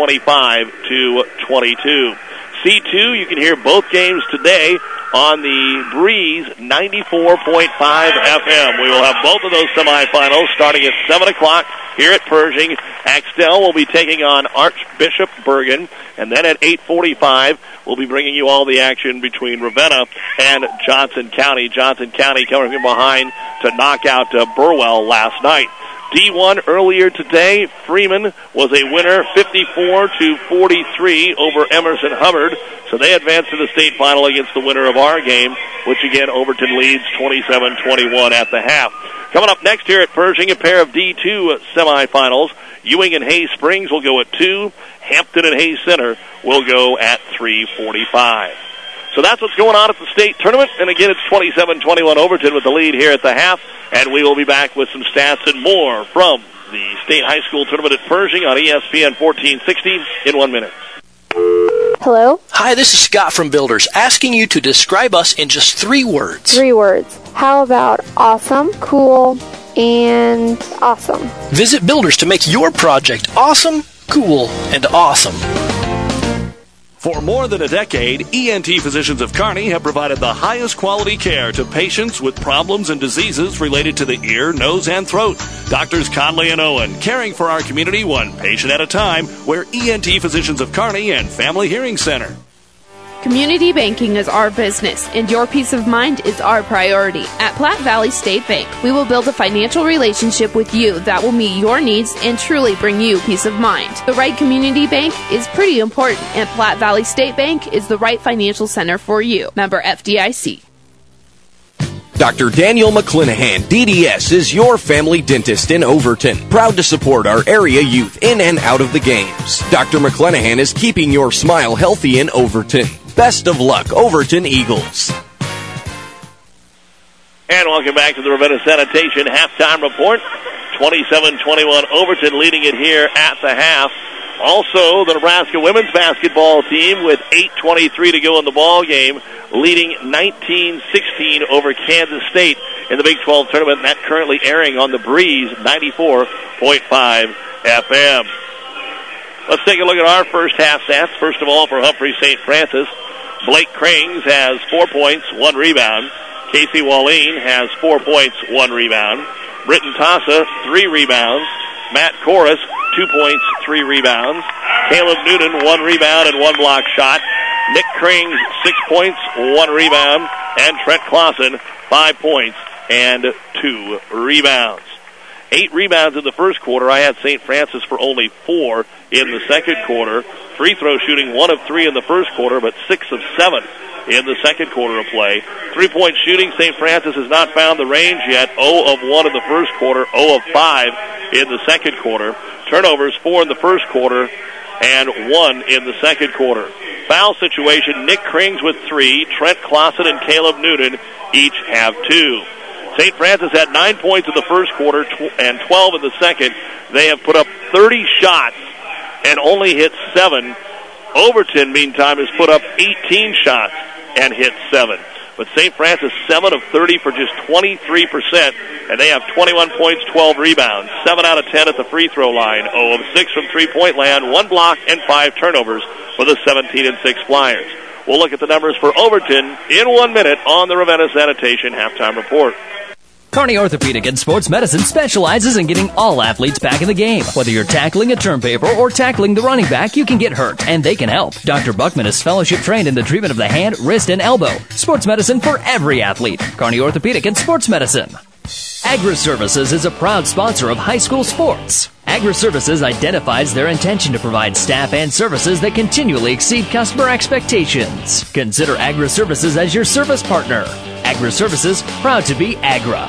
25-22. C2, you can hear both games today on the Breeze 94.5 FM. We will have both of those semifinals starting at 7 o'clock here at Pershing. Axtell will be taking on Archbishop Bergen. And then at 8:45, we'll be bringing you all the action between Ravenna and Johnson County. Johnson County coming from behind to knock out Burwell last night. D1 earlier today, Freeman was a winner 54-43 over Emerson Hubbard. So they advance to the state final against the winner of our game, which again Overton leads 27-21 at the half. Coming up next here at Pershing, a pair of D2 semifinals. Ewing and Hay Springs will go at 2. Hampton and Hay Center will go at 3:45. So that's what's going on at the state tournament. And again, it's 27-21 Overton with the lead here at the half. And we will be back with some stats and more from the state high school tournament at Pershing on ESPN 1460 in 1 minute. Hello? Hi, this is Scott from Builders, asking you to describe us in just 3 words. 3 words. How about awesome, cool, and awesome? Visit Builders to make your project awesome, cool, and awesome. For more than a decade, ENT Physicians of Kearney have provided the highest quality care to patients with problems and diseases related to the ear, nose, and throat. Doctors Conley and Owen, caring for our community one patient at a time. We're ENT Physicians of Kearney and Family Hearing Center. Community banking is our business, and your peace of mind is our priority. At Platte Valley State Bank, we will build a financial relationship with you that will meet your needs and truly bring you peace of mind. The right community bank is pretty important, and Platte Valley State Bank is the right financial center for you. Member FDIC. Dr. Daniel McClanahan, DDS, is your family dentist in Overton. Proud to support our area youth in and out of the games. Dr. McClanahan is keeping your smile healthy in Overton. Best of luck, Overton Eagles. And welcome back to the Ravenna Sanitation halftime report. 27-21 Overton leading it here at the half. Also, the Nebraska women's basketball team with 8:23 to go in the ball game, leading 19-16 over Kansas State in the Big 12 tournament. And that currently airing on the Breeze 94.5 FM. Let's take a look at our first half stats. First of all, for Humphrey St. Francis, Blake Krings has 4 points, 1 rebound. Casey Walline has 4 points, 1 rebound. Britton Tassa, 3 rebounds. Matt Corus, 2 points, 3 rebounds. Caleb Noonan, 1 rebound and 1 block shot. Nick Krings, 6 points, 1 rebound. And Trent Clausen, 5 points and 2 rebounds. 8 rebounds in the first quarter. I had St. Francis for only 4 in the second quarter. Free throw shooting 1 of 3 in the first quarter, but 6 of 7 in the second quarter of play. 3-point shooting, St. Francis has not found the range yet. 0 of 1 in the first quarter, 0 of 5 in the second quarter. Turnovers, 4 in the first quarter and 1 in the second quarter. Foul situation, Nick Krings with 3. Trent Clausen and Caleb Noonan each have 2. St. Francis had 9 points in the first quarter and 12 in the second. They have put up 30 shots and only hit 7. Overton, meantime, has put up 18 shots and hit 7. But St. Francis, 7 of 30 for just 23%, and they have 21 points, 12 rebounds, 7 out of 10 at the free throw line, 0 of 6 from three-point land, 1 block, and 5 turnovers for the 17-6 Flyers. We'll look at the numbers for Overton in 1 minute on the Ravenna Sanitation Halftime Report. Kearney Orthopedic and Sports Medicine specializes in getting all athletes back in the game. Whether you're tackling a term paper or tackling the running back, you can get hurt, and they can help. Dr. Buckman is fellowship trained in the treatment of the hand, wrist, and elbow. Sports medicine for every athlete. Kearney Orthopedic and Sports Medicine. Agri-Services is a proud sponsor of high school sports. Agri-Services identifies their intention to provide staff and services that continually exceed customer expectations. Consider Agri-Services as your service partner. Agri-Services, proud to be Agra.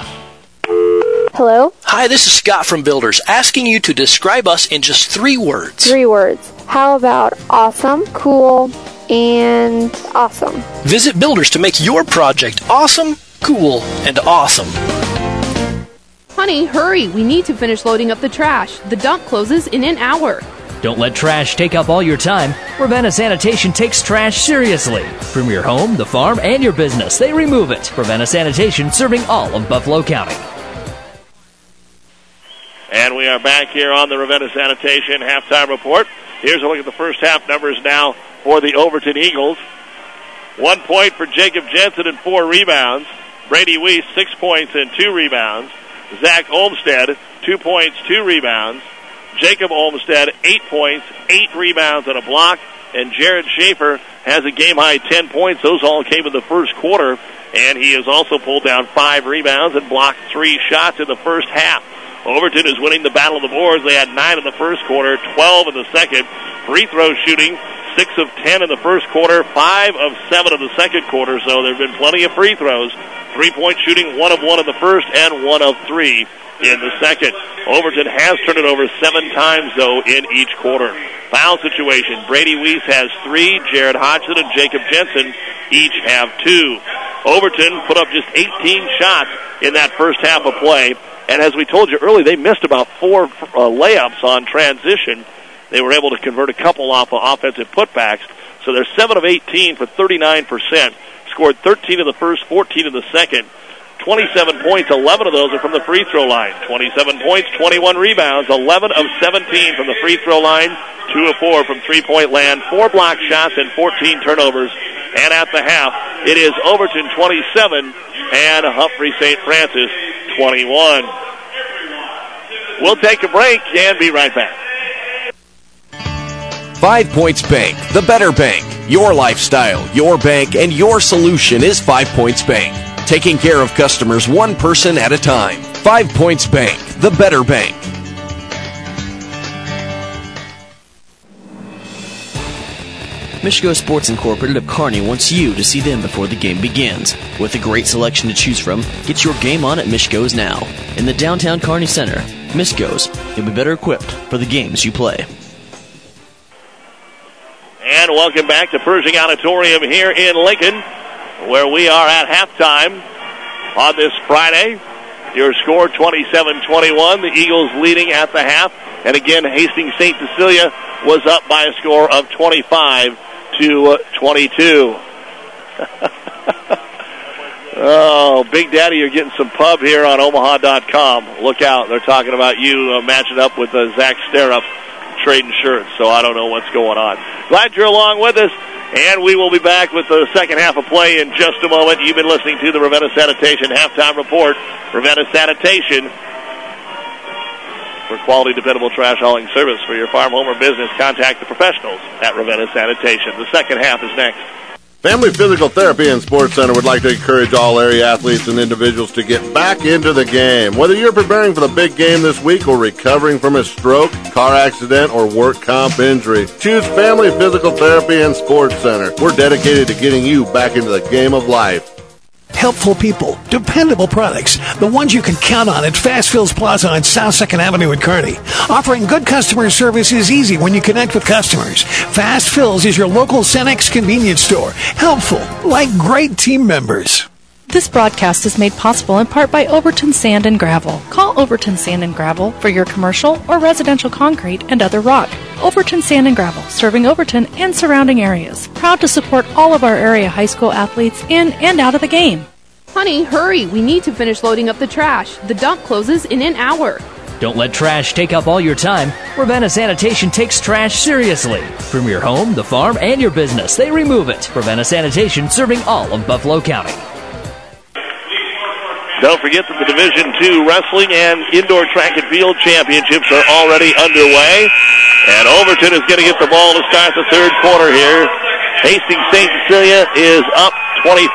Hello? Hi, this is Scott from Builders, asking you to describe us in just 3 words. 3 words. How about awesome, cool, and awesome? Visit Builders to make your project awesome, cool, and awesome. Honey, hurry. We need to finish loading up the trash. The dump closes in an hour. Don't let trash take up all your time. Ravenna Sanitation takes trash seriously. From your home, the farm, and your business, they remove it. Ravenna Sanitation, serving all of Buffalo County. And we are back here on the Ravenna Sanitation Halftime Report. Here's a look at the first half numbers now for the Overton Eagles. 1 point for Jacob Jensen and 4 rebounds. Brady Weiss, 6 points and 2 rebounds. Zach Olmstead, 2 points, 2 rebounds. Jacob Olmstead, 8 points, 8 rebounds and a block. And Jared Schaefer has a game-high 10 points. Those all came in the first quarter. And he has also pulled down 5 rebounds and blocked 3 shots in the first half. Overton is winning the battle of the boards. They had 9 in the first quarter, 12 in the second. Free throw shooting, 6 of 10 in the first quarter, 5 of 7 in the second quarter. So there have been plenty of free throws. 3-point shooting, 1 of 1 in the first and 1 of 3 in the second. Overton has turned it over 7 times, though, in each quarter. Foul situation. Brady Weiss has 3. Jared Hodgson and Jacob Jensen each have 2. Overton put up just 18 shots in that first half of play. And as we told you earlier, they missed about 4 layups on transition. They were able to convert a couple off of offensive putbacks. So they're 7 of 18 for 39%. Scored 13 in the first, 14 in the second. 27 points, 11 of those are from the free throw line. 27 points, 21 rebounds, 11 of 17 from the free throw line. 2 of 4 from three-point land, 4 block shots, and 14 turnovers. And at the half, it is Overton 27 and Humphrey St. Francis 21. We'll take a break and be right back. 5 Points Bank, the better bank. Your lifestyle, your bank, and your solution is 5 Points Bank. Taking care of customers one person at a time. 5 Points Bank, the better bank. Michigo Sports Incorporated of Kearney wants you to see them before the game begins. With a great selection to choose from, get your game on at Michigo's now. In the downtown Kearney Center, Michigo's, you'll be better equipped for the games you play. And welcome back to Pershing Auditorium here in Lincoln, where we are at halftime on this Friday. Your score 27-21, the Eagles leading at the half. And again, Hastings St. Cecilia was up by a score of 25-22. Oh, Big Daddy, you're getting some pub here on Omaha.com. Look out. They're talking about you matching up with Zach Sterup trading shirts, so I don't know what's going on. Glad you're along with us, and we will be back with the second half of play in just a moment. You've been listening to the Ravenna Sanitation Halftime Report. Ravenna Sanitation, for quality, dependable trash hauling service for your farm, home, or business, contact the professionals at Ravenna Sanitation. The second half is next. Family Physical Therapy and Sports Center would like to encourage all area athletes and individuals to get back into the game. Whether you're preparing for the big game this week or recovering from a stroke, car accident, or work comp injury, choose Family Physical Therapy and Sports Center. We're dedicated to getting you back into the game of life. Helpful people, dependable products, the ones you can count on at Fast Fills Plaza on South 2nd Avenue in Kearney. Offering good customer service is easy when you connect with customers. Fast Fills is your local Cenex convenience store. Helpful, like great team members. This broadcast is made possible in part by Overton Sand and Gravel. Call Overton Sand and Gravel for your commercial or residential concrete and other rock. Overton Sand and Gravel, serving Overton and surrounding areas. Proud to support all of our area high school athletes in and out of the game. Honey, hurry. We need to finish loading up the trash. The dump closes in an hour. Don't let trash take up all your time. Ravenna Sanitation takes trash seriously. From your home, the farm, and your business, they remove it. Ravenna Sanitation, serving all of Buffalo County. Don't forget that the Division II Wrestling and Indoor Track and Field Championships are already underway. And Overton is going to get the ball to start the third quarter here. Hastings St. Cecilia is up 35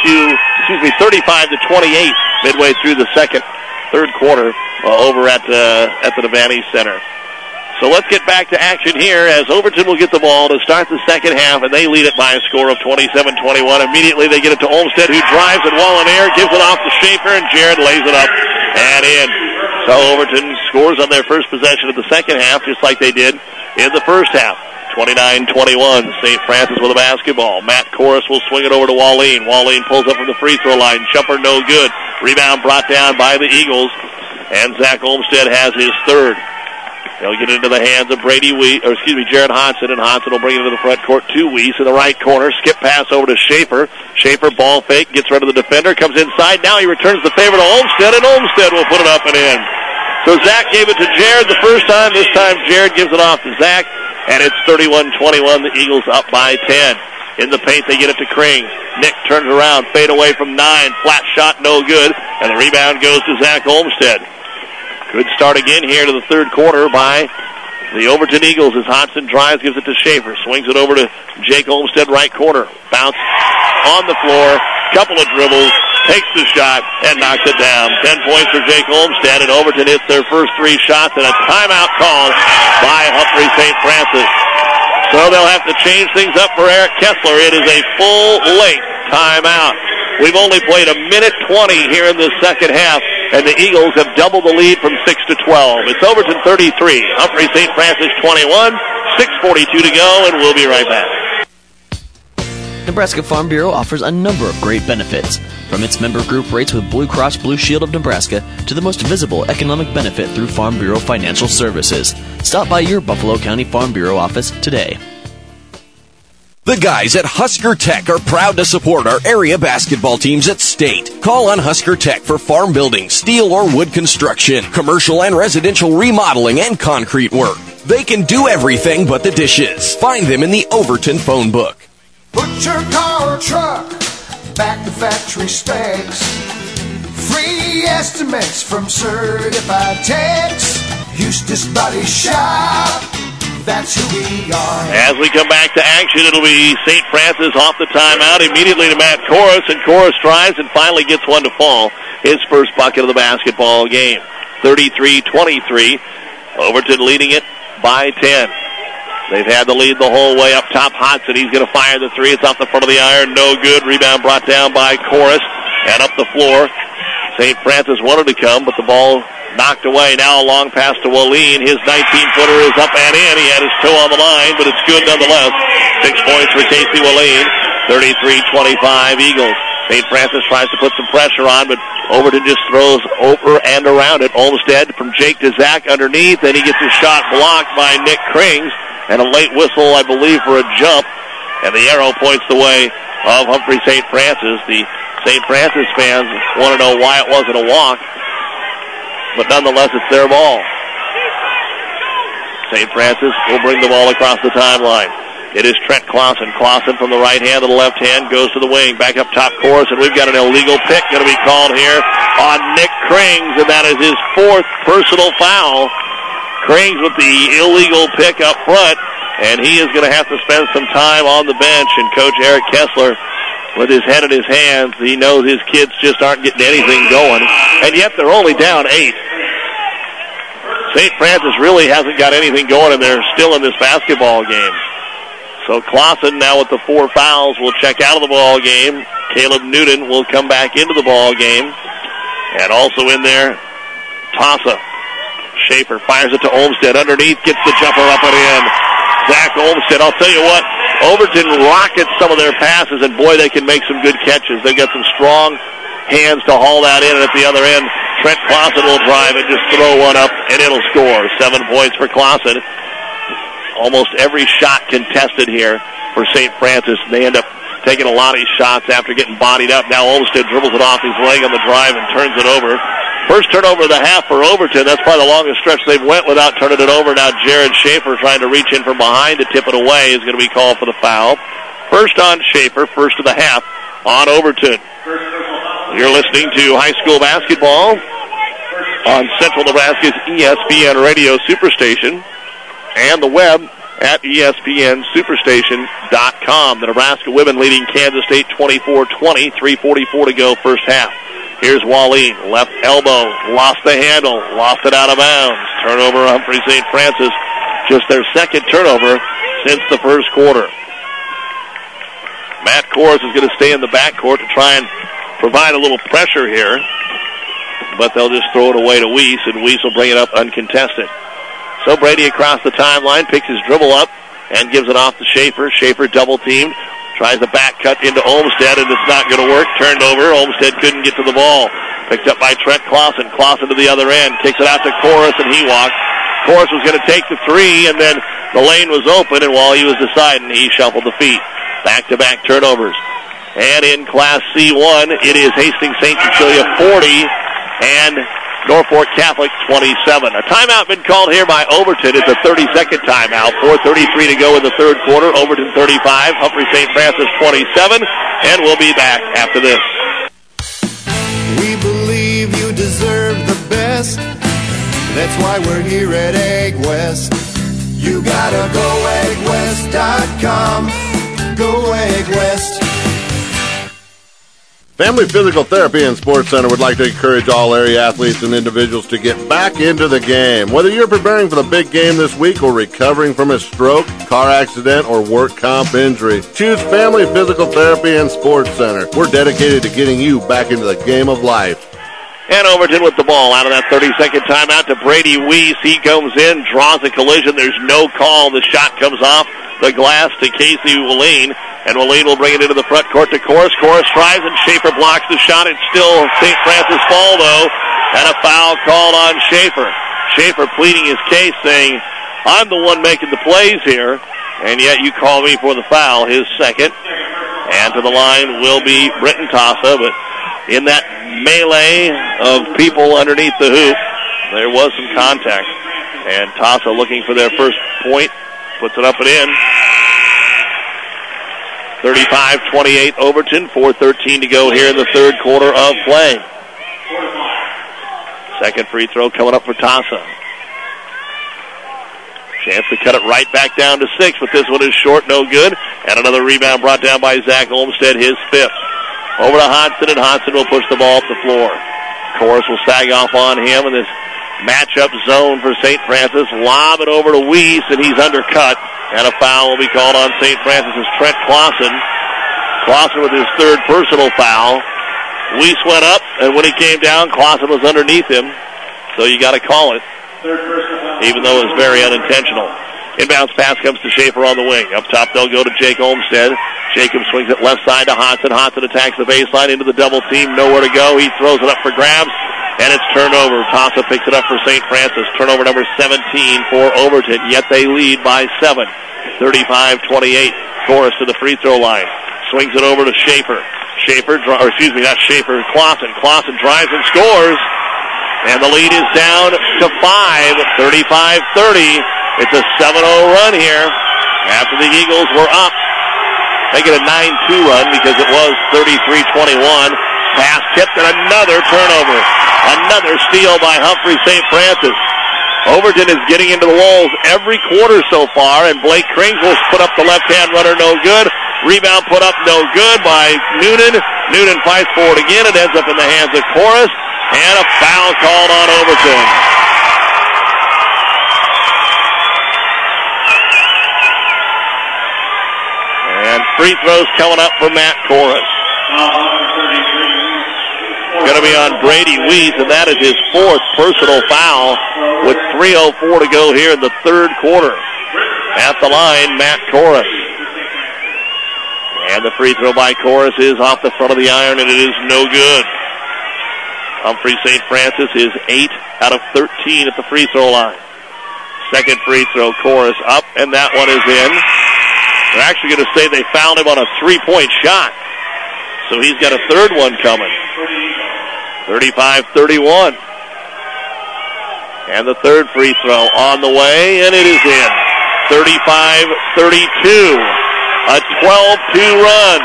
to 28 midway through the third quarter over at the Devaney Center. So let's get back to action here as Overton will get the ball to start the second half, and they lead it by a score of 27-21. Immediately they get it to Olmsted, who drives at wall and air, gives it off to Schaefer, and Jared lays it up and in. So Overton scores on their first possession of the second half, just like they did in the first half. 29-21, St. Francis with a basketball. Matt Corris will swing it over to Wallene. Wallene pulls up from the free throw line. Jumper no good. Rebound brought down by the Eagles, and Zach Olmsted has his third. They'll get into the hands of Jared Hodson, and Hodson will bring it into the front court to Weiss in the right corner. Skip pass over to Schaefer. Schaefer ball fake, gets rid of the defender, comes inside. Now he returns the favor to Olmsted, and Olmsted will put it up and in. So Zach gave it to Jared the first time. This time Jared gives it off to Zach, and it's 31-21. The Eagles up by 10. In the paint, they get it to Kring. Nick turns around, fade away from 9. Flat shot, no good, and the rebound goes to Zach Olmsted. Good start again here to the third quarter by the Overton Eagles as Hodson drives, gives it to Schaefer, swings it over to Jake Olmsted, right corner. Bounce on the floor, couple of dribbles, takes the shot, and knocks it down. 10 points for Jake Olmsted, and Overton hits their first 3 shots, and a timeout called by Humphrey St. Francis. So they'll have to change things up for Eric Kessler. It is a full-length timeout. We've only played a minute 20 here in the second half, and the Eagles have doubled the lead from 6 to 12. It's Overton 33, Humphrey St. Francis 21, 6:42 to go, and we'll be right back. Nebraska Farm Bureau offers a number of great benefits, from its member group rates with Blue Cross Blue Shield of Nebraska to the most visible economic benefit through Farm Bureau Financial Services. Stop by your Buffalo County Farm Bureau office today. The guys at Husker Tech are proud to support our area basketball teams at state. Call on Husker Tech for farm building, steel or wood construction, commercial and residential remodeling, and concrete work. They can do everything but the dishes. Find them in the Overton phone book. Put your car or truck back to factory specs. Free estimates from certified techs. Eustace Body Shop. That's who we are. As we come back to action, it'll be St. Francis off the timeout immediately to Matt Corris, and Corris drives and finally gets one to fall. His first bucket of the basketball game. 33-23. Overton leading it by 10. They've had the lead the whole way up top. Hodson, he's going to fire the three. It's off the front of the iron. No good. Rebound brought down by Corris. And up the floor. St. Francis wanted to come, but the ball knocked away. Now a long pass to Wallene. His 19-footer is up and in. He had his toe on the line, but it's good nonetheless. 6 points for Casey Wallene. 33-25 Eagles. St. Francis tries to put some pressure on, but Overton just throws over and around it. Olmsted from Jake to Zach underneath, and he gets his shot blocked by Nick Krings. and a late whistle, I believe, for a jump. And the arrow points the way of Humphrey St. Francis. The St. Francis fans want to know why it wasn't a walk, but nonetheless, it's their ball. St. Francis will bring the ball across the timeline. It is Trent Clausen. Clausen from the right hand to the left hand goes to the wing. Back up top course, and we've got an illegal pick going to be called here on Nick Krings, and that is his fourth personal foul. Krings with the illegal pick up front, and he is going to have to spend some time on the bench. And Coach Eric Kessler, with his head in his hands, he knows his kids just aren't getting anything going, and yet they're only down 8. St. Francis really hasn't got anything going, and they're still in this basketball game. So Clausen now with the 4 fouls will check out of the ball game. Caleb Newton will come back into the ball game. And also in there, Tossa. Schaefer fires it to Olmsted. Underneath, gets the jumper up and in. Zach Olmsted, I'll tell you what, Overton rockets some of their passes, and boy, they can make some good catches. They've got some strong hands to haul that in, and at the other end, Trent Clausen will drive and just throw one up, and it'll score. 7 points for Clausen. Almost every shot contested here for St. Francis. They end up taking a lot of these shots after getting bodied up. Now Olmsted dribbles it off his leg on the drive and turns it over. First turnover of the half for Overton. That's probably the longest stretch they've went without turning it over. Now Jared Schaefer trying to reach in from behind to tip it away is going to be called for the foul. First on Schaefer, first of the half on Overton. You're listening to high school basketball on Central Nebraska's ESPN Radio Superstation and the web at ESPNSuperstation.com. The Nebraska women leading Kansas State 24-20, 3:44 to go first half. Here's Wallin, left elbow, lost the handle, lost it out of bounds. Turnover, Humphrey St. Francis, just their second turnover since the first quarter. Matt Kors is going to stay in the backcourt to try and provide a little pressure here, but they'll just throw it away to Weiss, and Weiss will bring it up uncontested. So Brady across the timeline, picks his dribble up and gives it off to Schaefer. Schaefer double-teamed, tries the back cut into Olmsted, and it's not going to work. Turned over. Olmsted couldn't get to the ball. Picked up by Trent Clausen. Clausen to the other end. Kicks it out to Corus, and he walked. Corus was going to take the 3, and then the lane was open, and while he was deciding, he shuffled the feet. Back-to-back turnovers. And in Class C1, it is Hastings St. Cecilia 40 and Norfolk Catholic 27. A timeout been called here by Overton. It's a 30-second timeout. 4:33 to go in the third quarter. Overton 35, Humphrey St. Francis 27, and we'll be back after this. We believe you deserve the best. That's why we're here at Egg West. You gotta go eggwest.com. Go Egg West. Family Physical Therapy and Sports Center would like to encourage all area athletes and individuals to get back into the game. Whether you're preparing for the big game this week or recovering from a stroke, car accident, or work comp injury, choose Family Physical Therapy and Sports Center. We're dedicated to getting you back into the game of life. And Overton with the ball out of that 30-second timeout to Brady Weiss. He comes in, draws a collision. There's no call. The shot comes off the glass to Casey Wallin. And Wallin will bring it into the front court to Corus. Corus tries, and Schaefer blocks the shot. It's still St. Francis ball, though, and a foul called on Schaefer. Schaefer pleading his case, saying, I'm the one making the plays here, and yet you call me for the foul, his second. And to the line will be Britton Tossa, but in that melee of people underneath the hoop, there was some contact. And Tossa looking for their first point, puts it up and in. 35-28 Overton, 4:13 to go here in the third quarter of play. Second free throw coming up for Tossa. Chance to cut it right back down to 6, but this one is short, no good. And another rebound brought down by Zach Olmsted, his 5th. Over to Hodson, and Hodson will push the ball up the floor. Corus will sag off on him in this matchup zone for St. Francis. Lob it over to Weiss, and he's undercut. And a foul will be called on St. Francis' Trent Clausen. Clausen with his third personal foul. Weiss went up, and when he came down, Clausen was underneath him. So you got to call it, even though it was very unintentional. Inbounds pass comes to Schaefer on the wing. Up top, they'll go to Jake Olmsted. Jacob swings it left side to Hodson. Hodson attacks the baseline into the double team. Nowhere to go. He throws it up for grabs. and it's turned over. Tossa picks it up for St. Francis. Turnover number 17 for Overton, yet they lead by 7. 35-28. Chorus to the free throw line. Swings it over to Schaefer. Clausen. Clausen drives and scores. And the lead is down to 5, 35-30. It's a 7-0 run here after the Eagles were up. Make it a 9-2 run because it was 33-21. Pass tipped and another turnover. Another steal by Humphrey St. Francis. Overton is getting into the walls every quarter so far, and Blake Kringles put up the left-hand runner, no good. Rebound put up, no good by Noonan. Noonan fights for it again. It ends up in the hands of Chorus, and a foul called on Overton. And free throws coming up for Matt Chorus. Going to be on Brady Weiss, and that is his 4th personal foul with 3:04 to go here in the third quarter. At the line, Matt Chorus. And the free throw by Chorus is off the front of the iron, and it is no good. Humphrey St. Francis is 8 out of 13 at the free throw line. Second free throw, Chorus up, and that one is in. They're actually going to say they fouled him on a 3-point shot. So he's got a third one coming. 35-31. And the third free throw on the way, and it is in. 35-32. A 12-2 run.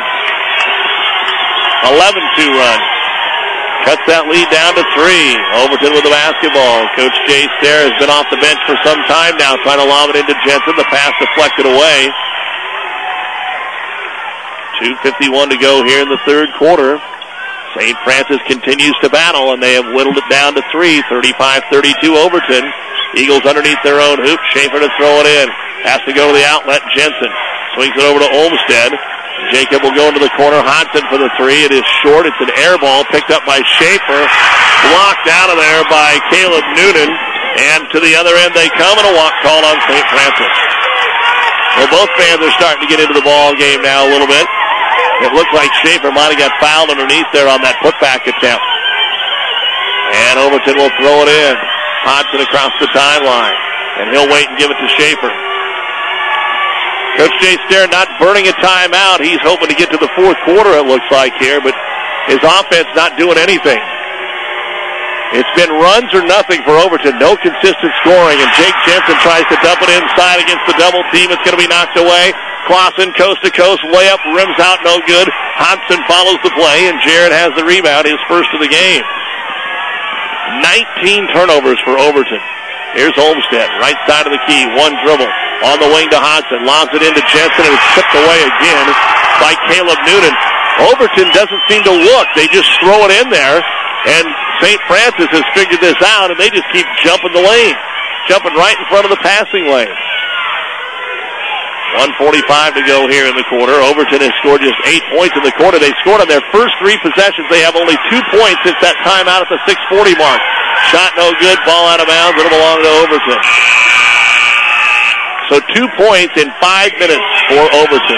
11-2 run. Cuts that lead down to 3. Overton with the basketball. Coach Jay Stair has been off the bench for some time now, trying to lob it into Jensen. The pass deflected away. 2:51 to go here in the third quarter. St. Francis continues to battle, and they have whittled it down to 3. 35-32 Overton. Eagles underneath their own hoop. Schaefer to throw it in. Has to go to the outlet. Jensen swings it over to Olmstead. Jacob will go into the corner. Hodson for the 3. It is short. It's an air ball picked up by Schaefer. Blocked out of there by Caleb Noonan. And to the other end they come, and a walk called on St. Francis. Well, both fans are starting to get into the ball game now a little bit. It looked like Schaefer might have got fouled underneath there on that putback attempt. And Overton will throw it in. Hodson across the timeline. And he'll wait and give it to Schaefer. Coach Jay Stair not burning a timeout. He's hoping to get to the fourth quarter, it looks like here, but his offense not doing anything. It's been runs or nothing for Overton. No consistent scoring, and Jake Jensen tries to dump it inside against the double team. It's going to be knocked away. Clausen, coast-to-coast, layup, rims out, no good. Hodson follows the play, and Jarrett has the rebound, his first of the game. 19 turnovers for Overton. Here's Olmstead, right side of the key, one dribble. On the wing to Hodson, lobs it into Jensen, and it's tipped away again by Caleb Noonan. Overton doesn't seem to look. They just throw it in there, and St. Francis has figured this out, and they just keep jumping the lane, jumping right in front of the passing lane. 1:45 to go here in the quarter. Overton has scored just 8 points in the quarter. They scored on their first 3 possessions. They have only 2 points since that timeout at the 6:40 mark. Shot no good, ball out of bounds. It'll belong to Overton. So 2 points in 5 minutes for Overton.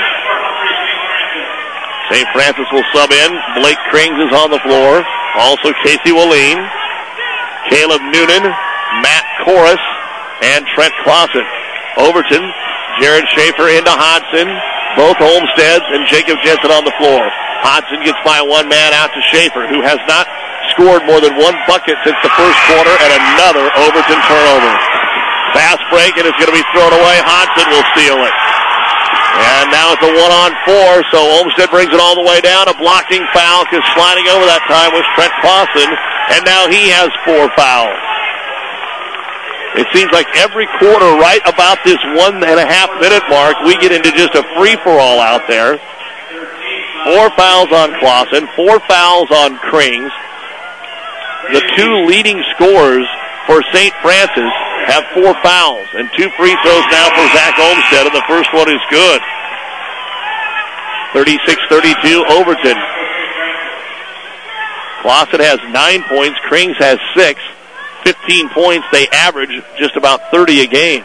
St. Francis will sub in. Blake Krings is on the floor. Also Casey Willeen, Caleb Noonan, Matt Chorus, and Trent Clausen. Overton, Jared Schaefer into Hodson. Both Olmsteads and Jacob Jensen on the floor. Hodson gets by one man out to Schaefer, who has not scored more than 1 bucket since the first quarter, and another Overton turnover. Fast break, and it's going to be thrown away. Hodson will steal it. And now it's a 1-on-4, so Olmstead brings it all the way down. A blocking foul, because sliding over that time was Trent Clausen, and now he has 4 fouls. It seems like every quarter, right about this 1.5-minute mark, we get into just a free-for-all out there. 4 fouls on Clausen, 4 fouls on Krings. The 2 leading scorers for St. Francis have 4 fouls, and 2 free throws now for Zach Olmstead, and the first one is good. 36-32 Overton. Clausen has 9 points, Krings has 6. 15 points, they average just about 30 a game.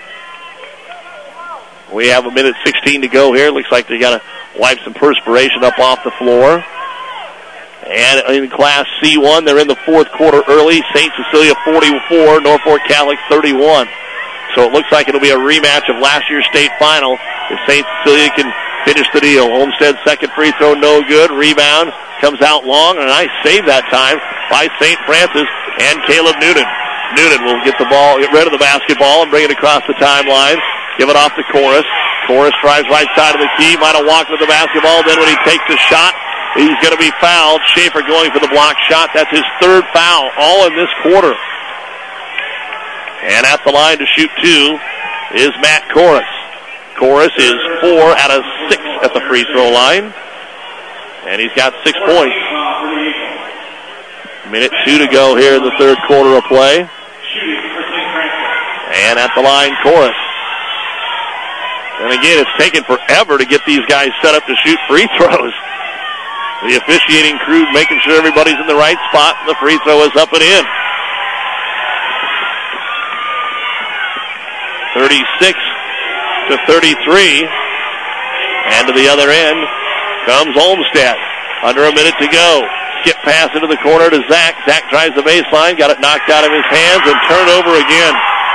We have 1:16 to go here. Looks like they got to wipe some perspiration up off the floor. And in Class C1, they're in the fourth quarter early. St. Cecilia 44, Norfolk Catholic 31. So it looks like it'll be a rematch of last year's state final if St. Cecilia can finish the deal. Olmsted's second free throw, no good. Rebound comes out long, and a nice save that time by St. Francis and Caleb Noonan. Noonan will get rid of the basketball and bring it across the timeline. Give it off to Chorus. Chorus drives right side of the key. Might have walked with the basketball. Then when he takes a shot, he's going to be fouled. Schaefer going for the block shot. That's his third foul, all in this quarter. And at the line to shoot two is Matt Chorus. Chorus is 4 out of 6 at the free throw line. And he's got 6 points. Minute 2 to go here in the third quarter of play. And at the line, Chorus. And again, it's taken forever to get these guys set up to shoot free throws. The officiating crew making sure everybody's in the right spot, and the free throw is up and in. 36 to 33. And to the other end comes Olmsted. Under a minute to go. Skip pass into the corner to Zach. Zach drives the baseline, got it knocked out of his hands, and turnover again.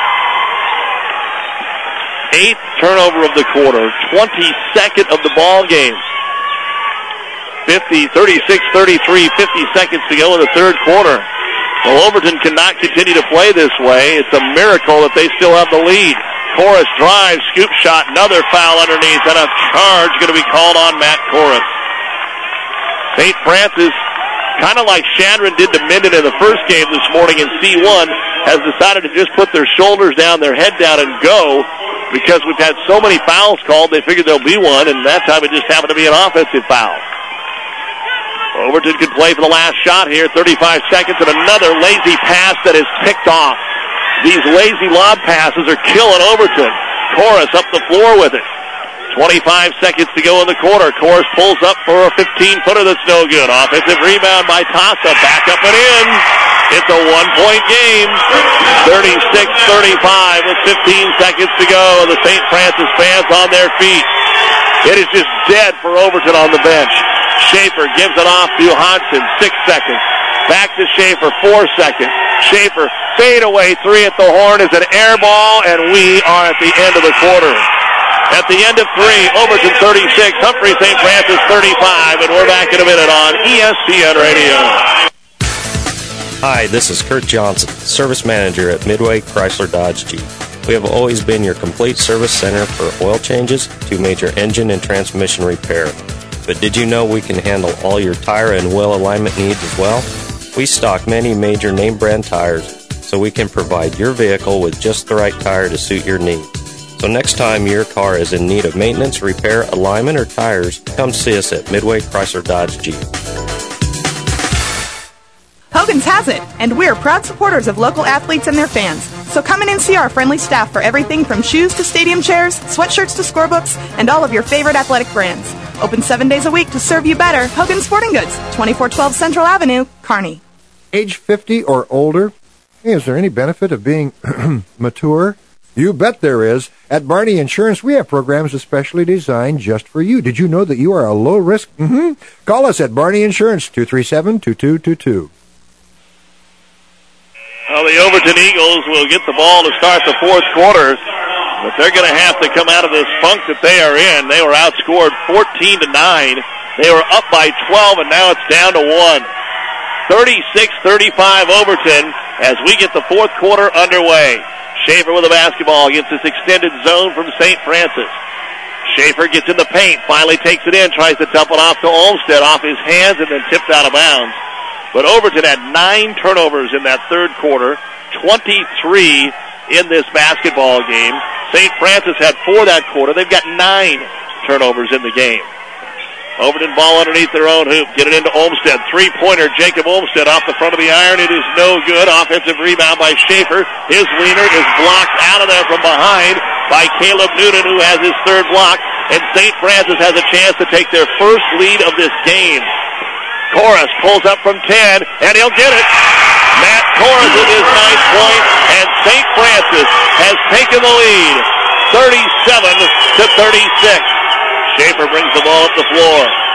8th turnover of the quarter, 22nd of the ball game. 36-33, 50 seconds to go in the third quarter. Well, Overton cannot continue to play this way. It's a miracle that they still have the lead. Chorus drives, scoop shot, another foul underneath, and a charge going to be called on Matt Chorus. St. Francis, kind of like Chandron did to Minden in the first game this morning in C1, has decided to just put their shoulders down, their head down, and go, because we've had so many fouls called, they figured there'll be one, and that time it just happened to be an offensive foul. Overton could play for the last shot here, 35 seconds, and another lazy pass that is picked off. These lazy lob passes are killing Overton. Chorus up the floor with it. 25 seconds to go in the quarter. Chorus pulls up for a 15-footer that's no good. Offensive rebound by Tassa. Back up and in. It's a one-point game. 36-35 with 15 seconds to go. The St. Francis fans on their feet. It is just dead for Overton on the bench. Schaefer gives it off to Hodgson. 6 seconds. Back to Schaefer. 4 seconds. Schaefer fade away. 3 at the horn is an air ball, and we are at the end of the quarter. At the end of 3, Overton 36, Humphrey St. Francis 35, and we're back in a minute on ESPN Radio. Hi, this is Kurt Johnson, Service Manager at Midway Chrysler Dodge Jeep. We have always been your complete service center for oil changes to major engine and transmission repair. But did you know we can handle all your tire and wheel alignment needs as well? We stock many major name brand tires, so we can provide your vehicle with just the right tire to suit your needs. So next time your car is in need of maintenance, repair, alignment, or tires, come see us at Midway Chrysler Dodge Jeep. Hogan's has it, and we're proud supporters of local athletes and their fans. So come in and see our friendly staff for everything from shoes to stadium chairs, sweatshirts to scorebooks, and all of your favorite athletic brands. Open 7 days a week to serve you better. Hogan's Sporting Goods, 2412 Central Avenue, Kearney. Age 50 or older? Hey, is there any benefit of being mature? You bet there is. At Barney Insurance, we have programs especially designed just for you. Did you know that you are a low risk? Call us at Barney Insurance, 237-2222. Well, the Overton Eagles will get the ball to start the fourth quarter, but they're going to have to come out of this funk that they are in. They were outscored 14-9. They were up by 12, and now it's down to 1. 36-35 Overton as we get the fourth quarter underway. Schaefer with the basketball against this extended zone from St. Francis. Schaefer gets in the paint, finally takes it in, tries to dump it off to Olmsted, off his hands, and then tipped out of bounds. But Overton had 9 turnovers in that third quarter, 23 in this basketball game. St. Francis had 4 that quarter. They've got 9 turnovers in the game. Overton ball underneath their own hoop. Get it into Olmsted. Three-pointer, Jacob Olmsted off the front of the iron. It is no good. Offensive rebound by Schaefer. His wiener is blocked out of there from behind by Caleb Noonan, who has his third block. And St. Francis has a chance to take their first lead of this game. Chorus pulls up from 10, and he'll get it. Matt Chorus with his 9th point, and St. Francis has taken the lead, 37-36. Schaefer brings the ball up the floor.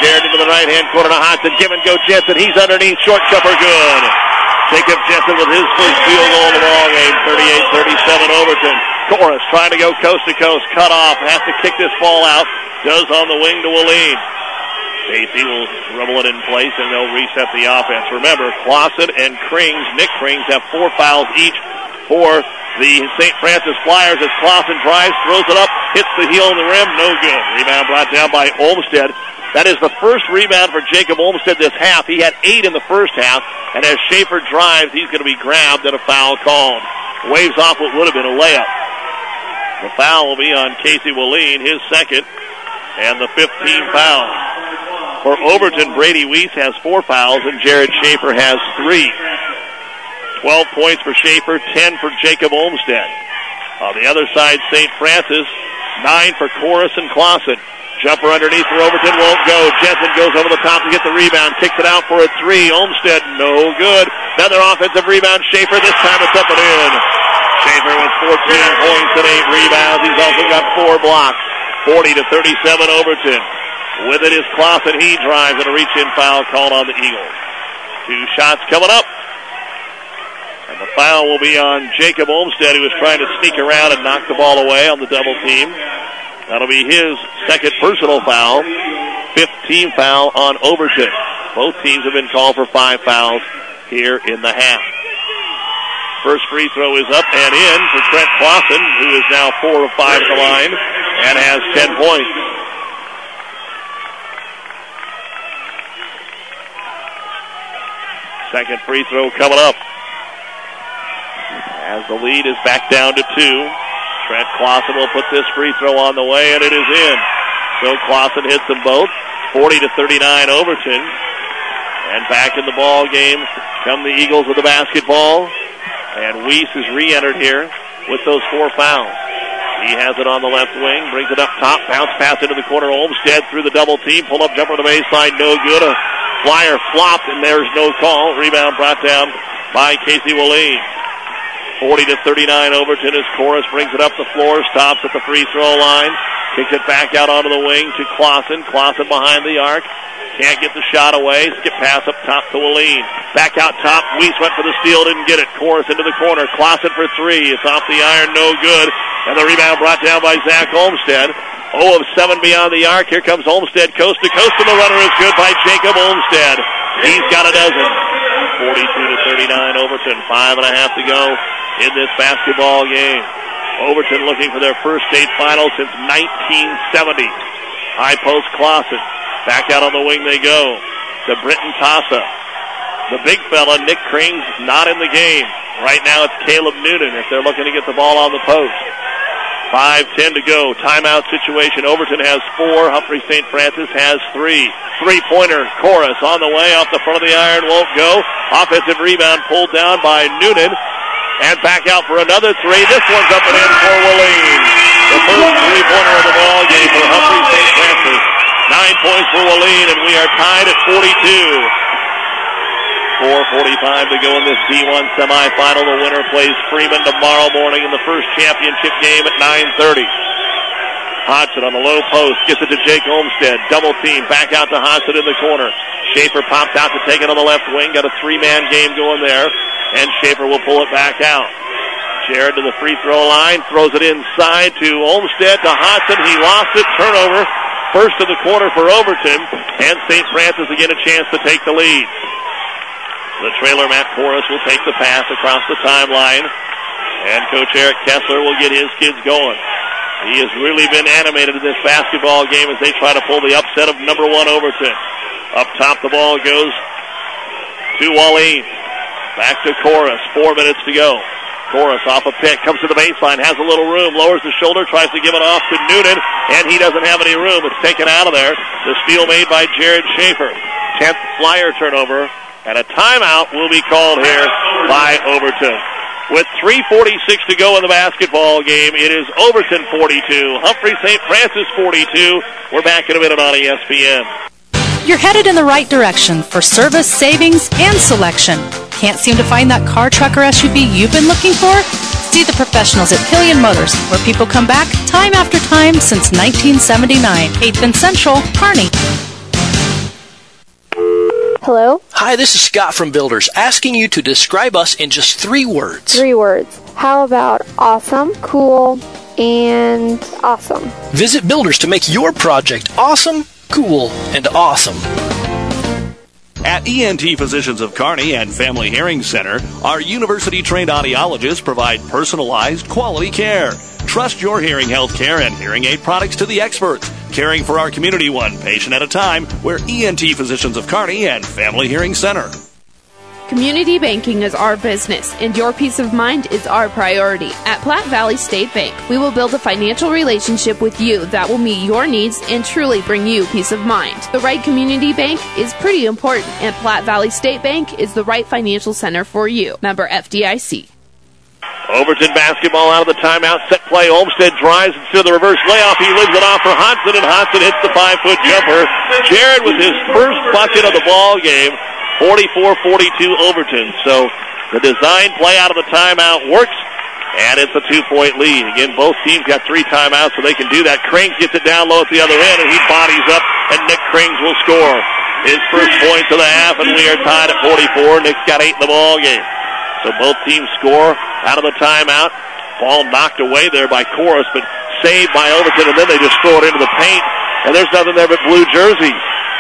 Jared into the right-hand corner to Hodson. Give and go Jensen. He's underneath. Short jumper good. Jacob Jensen with his first field goal of the ball game. 38-37 Overton. Chorus trying to go coast to coast. Cut off. Has to kick this ball out. Does on the wing to Wheeleen. Casey will dribble it in place, and they'll reset the offense. Remember, Clausen and Krings, Nick Krings, have 4 fouls each for the St. Francis Flyers as Clausen drives, throws it up, hits the heel of the rim, no good. Rebound brought down by Olmstead. That is the first rebound for Jacob Olmstead this half. He had 8 in the first half, and as Schaefer drives, he's going to be grabbed and a foul called. Waves off what would have been a layup. The foul will be on Casey Wheeleen, his second, and the 15th foul. For Overton, Brady Weiss has 4 fouls, and Jared Schaefer has 3. 12 points for Schaefer, 10 for Jacob Olmstead. On the other side, St. Francis, 9 for Chorus and Clausen. Jumper underneath for Overton won't go. Jensen goes over the top to get the rebound. Kicks it out for a 3. Olmstead, no good. Another offensive rebound. Schaefer, this time it's up and in. Schaefer with 14 points and 8 rebounds. He's also got 4 blocks. 40-37 Overton. With it is Clausen. He drives and a reach-in foul called on the Eagles. 2 shots coming up. And the foul will be on Jacob Olmstead, who was trying to sneak around and knock the ball away on the double team. That'll be his second personal foul. 15th foul on Overton. Both teams have been called for 5 fouls here in the half. First free throw is up and in for Trent Clausen, who is now 4 of 5 at the line and has 10 points. Second free throw coming up. As the lead is back down to 2. Trent Clausen will put this free throw on the way, and it is in. So Clausen hits them both. 40-39 Overton. And back in the ball game come the Eagles with the basketball. And Weiss is re-entered here with those 4 fouls. He has it on the left wing, brings it up top, bounce pass into the corner. Olmstead through the double team, pull up jumper to the baseline, no good. A Flyer flopped, and there's no call. Rebound brought down by Casey Wheeleen. 40-39 Overton as Chorus brings it up the floor, stops at the free throw line, kicks it back out onto the wing to Clausen. Clausen behind the arc. Can't get the shot away. Skip pass up top to Wheeleen. Back out top. Weiss went for the steal, didn't get it. Chorus into the corner. Clausen for 3. It's off the iron, no good. And the rebound brought down by Zach Olmstead. 0 of 7 beyond the arc. Here comes Olmstead coast to coast, and the runner is good by Jacob Olmstead. He's got a dozen. 42-39 Overton. 5.5 to go in this basketball game. Overton looking for their first state final since 1970. High post Clausen. Back out on the wing they go to Britton Tassa. The big fella, Nick Krings, not in the game. Right now it's Caleb Noonan if they're looking to get the ball on the post. 5:10 to go. Timeout situation. Overton has 4. Humphrey St. Francis has 3. Three-pointer. Chorus on the way off the front of the iron. Won't go. Offensive rebound pulled down by Noonan. And back out for another 3. This one's up and in for Wheeleen. The first three-pointer of the ball game for Humphrey St. Francis. 9 points for Wheeleen, and we are tied at 42. 4:45 to go in this D1 semifinal. The winner plays Freeman tomorrow morning in the first championship game at 9:30. Hodson on the low post, gets it to Jake Olmstead. Double team, back out to Hodson in the corner. Schaefer popped out to take it on the left wing. Got a 3-man game going there, and Schaefer will pull it back out. Jared to the free throw line, throws it inside to Olmstead, to Hodson. He lost it, turnover. First in the quarter for Overton, and St. Francis again a chance to take the lead. The trailer, Matt Chorus, will take the pass across the timeline, and Coach Eric Kessler will get his kids going. He has really been animated in this basketball game as they try to pull the upset of number 1 Overton. Up top, the ball goes to Wheeleen. Back to Chorus, 4 minutes to go. Chorus off a pick, comes to the baseline, has a little room, lowers the shoulder, tries to give it off to Noonan, and he doesn't have any room. It's taken out of there. The steal made by Jared Schaefer. 10th Flyer turnover, and a timeout will be called here by Overton. With 3:46 to go in the basketball game, it is Overton 42, Humphrey St. Francis 42. We're back in a minute on ESPN. You're headed in the right direction for service, savings, and selection. Can't seem to find that car, truck, or SUV you've been looking for? See the professionals at Killian Motors, where people come back time after time since 1979. 8th and Central, Kearney. Hello? Hi, this is Scott from Builders, asking you to describe us in just 3 words. 3 words. How about awesome, cool, and awesome? Visit Builders to make your project awesome, cool, and awesome. At ENT Physicians of Kearney and Family Hearing Center, our university-trained audiologists provide personalized, quality care. Trust your hearing health care and hearing aid products to the experts, caring for our community one patient at a time. We're ENT Physicians of Kearney and Family Hearing Center. Community banking is our business, and your peace of mind is our priority. At Platte Valley State Bank, we will build a financial relationship with you that will meet your needs and truly bring you peace of mind. The right community bank is pretty important, and Platte Valley State Bank is the right financial center for you. Member FDIC. Overton basketball out of the timeout. Set play. Olmsted drives into the reverse layoff. He leaves it off for Hodson, and Hodson hits the 5-foot jumper. Jared with his first bucket of the ball game. 44-42 Overton. So the design play out of the timeout works, and it's a 2-point lead. Again, both teams got 3 timeouts, so they can do that. Krings gets it down low at the other end, and he bodies up, and Nick Krings will score his first points of the half, and we are tied at 44. Nick's got 8 in the ball game. So both teams score out of the timeout. Ball knocked away there by Corus, but saved by Overton, and then they just throw it into the paint, and there's nothing there but blue jerseys.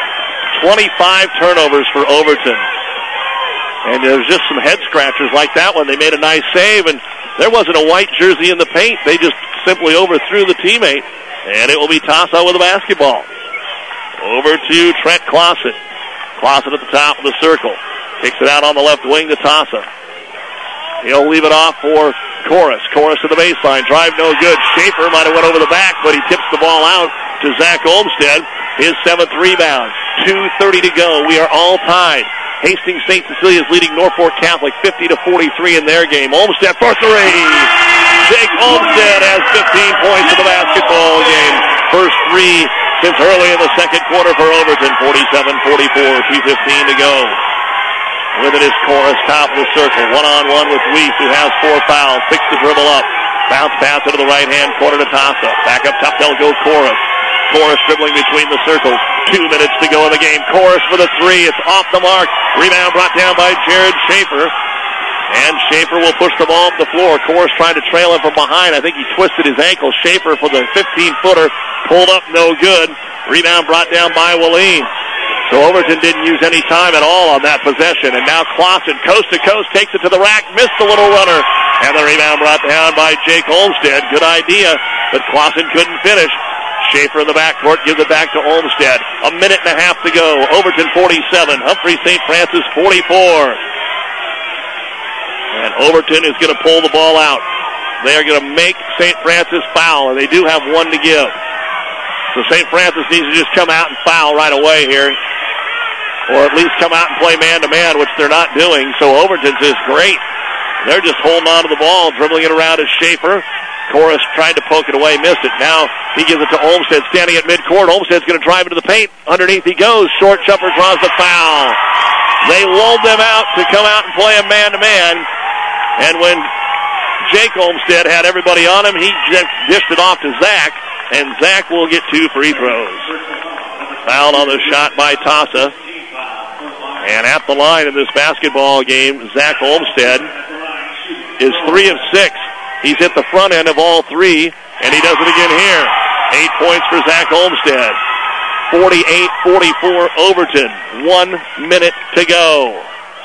25 turnovers for Overton. And there's just some head scratchers like that one. They made a nice save, and there wasn't a white jersey in the paint. They just simply overthrew the teammate, and it will be Tassa with the basketball. Over to Trent Clausen. Clausen at the top of the circle. Kicks it out on the left wing to Tassa. He'll leave it off for Corus. Corus to the baseline. Drive no good. Schaefer might have went over the back, but he tips the ball out to Zach Olmsted. His 7th rebound. 2:30 to go. We are all tied. Hastings St. Cecilia is leading Norfolk Catholic 50-43 in their game. Olmsted for 3. Jake Olmsted has 15 points in the basketball game. First 3 since early in the second quarter for Overton. 47-44. 2:15 to go. With it is Corus, top of the circle. One-on-one with Weiss, who has 4 fouls. 6 to dribble up. Bounce pass into the right-hand corner to Tassa. Back up top, they'll go Corus. Corus dribbling between the circles. 2 minutes to go in the game. Corus for the 3. It's off the mark. Rebound brought down by Jared Schaefer. And Schaefer will push the ball up the floor. Corus trying to trail him from behind. I think he twisted his ankle. Schaefer for the 15-footer. Pulled up, no good. Rebound brought down by Willeen. So Overton didn't use any time at all on that possession. And now Clausen, coast to coast, takes it to the rack, missed the little runner. And the rebound brought down by Jake Olmsted. Good idea, but Clausen couldn't finish. Schaefer in the backcourt gives it back to Olmsted. A minute and a half to go. Overton 47, Humphrey St. Francis 44. And Overton is going to pull the ball out. They are going to make St. Francis foul, and they do have 1 to give. So St. Francis needs to just come out and foul right away here. Or at least come out and play man-to-man, which they're not doing. So Overton's is great. They're just holding on to the ball, dribbling it around to Schaefer. Corus tried to poke it away, missed it. Now he gives it to Olmsted, standing at midcourt. Olmsted's going to drive into the paint. Underneath he goes. Short jumper draws the foul. They lulled them out to come out and play a man-to-man. And when Jake Olmsted had everybody on him, he just dished it off to Zach. And Zach will get 2 free throws. Fouled on the shot by Tassa. And at the line in this basketball game, Zach Olmsted is 3 of 6. He's hit the front end of all 3, and he does it again here. 8 points for Zach Olmsted. 48-44 Overton. 1 minute to go.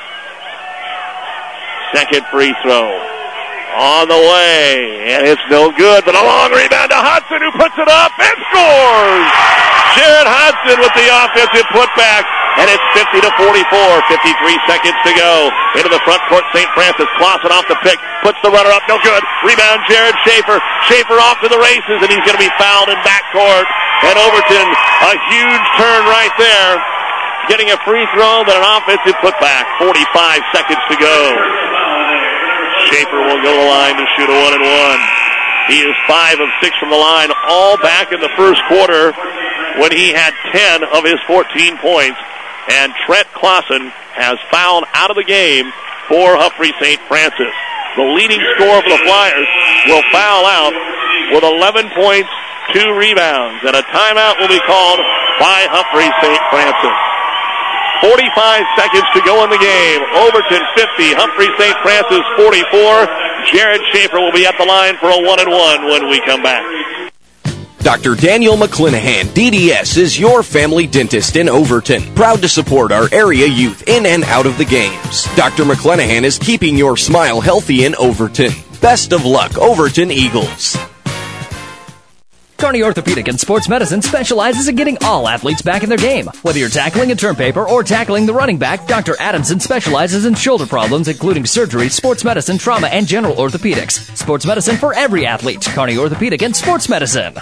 Second free throw. On the way, and it's no good, but a long rebound to Hodson, who puts it up and scores! Jared Hodson with the offensive putback, and it's 50-44, 53 seconds to go. Into the front court, St. Francis. Clausen off the pick, puts the runner up, no good. Rebound, Jared Schaefer. Schaefer off to the races, and he's going to be fouled in backcourt. And Overton, a huge turn right there, getting a free throw, but an offensive putback. 45 seconds to go. Schaefer will go to the line to shoot a 1-and-1. He is 5 of 6 from the line, all back in the first quarter when he had 10 of his 14 points. And Trent Clausen has fouled out of the game for Humphrey St. Francis. The leading scorer for the Flyers will foul out with 11 points, 2 rebounds, and a timeout will be called by Humphrey St. Francis. 45 seconds to go in the game. Overton 50, Humphrey St. Francis 44. Jared Schaefer will be at the line for a 1-and-1 when we come back. Dr. Daniel McClanahan, DDS, is your family dentist in Overton. Proud to support our area youth in and out of the games. Dr. McClanahan is keeping your smile healthy in Overton. Best of luck, Overton Eagles. Kearney Orthopedic and Sports Medicine specializes in getting all athletes back in their game. Whether you're tackling a term paper or tackling the running back, Dr. Adamson specializes in shoulder problems, including surgery, sports medicine, trauma, and general orthopedics. Sports medicine for every athlete. Kearney Orthopedic and Sports Medicine.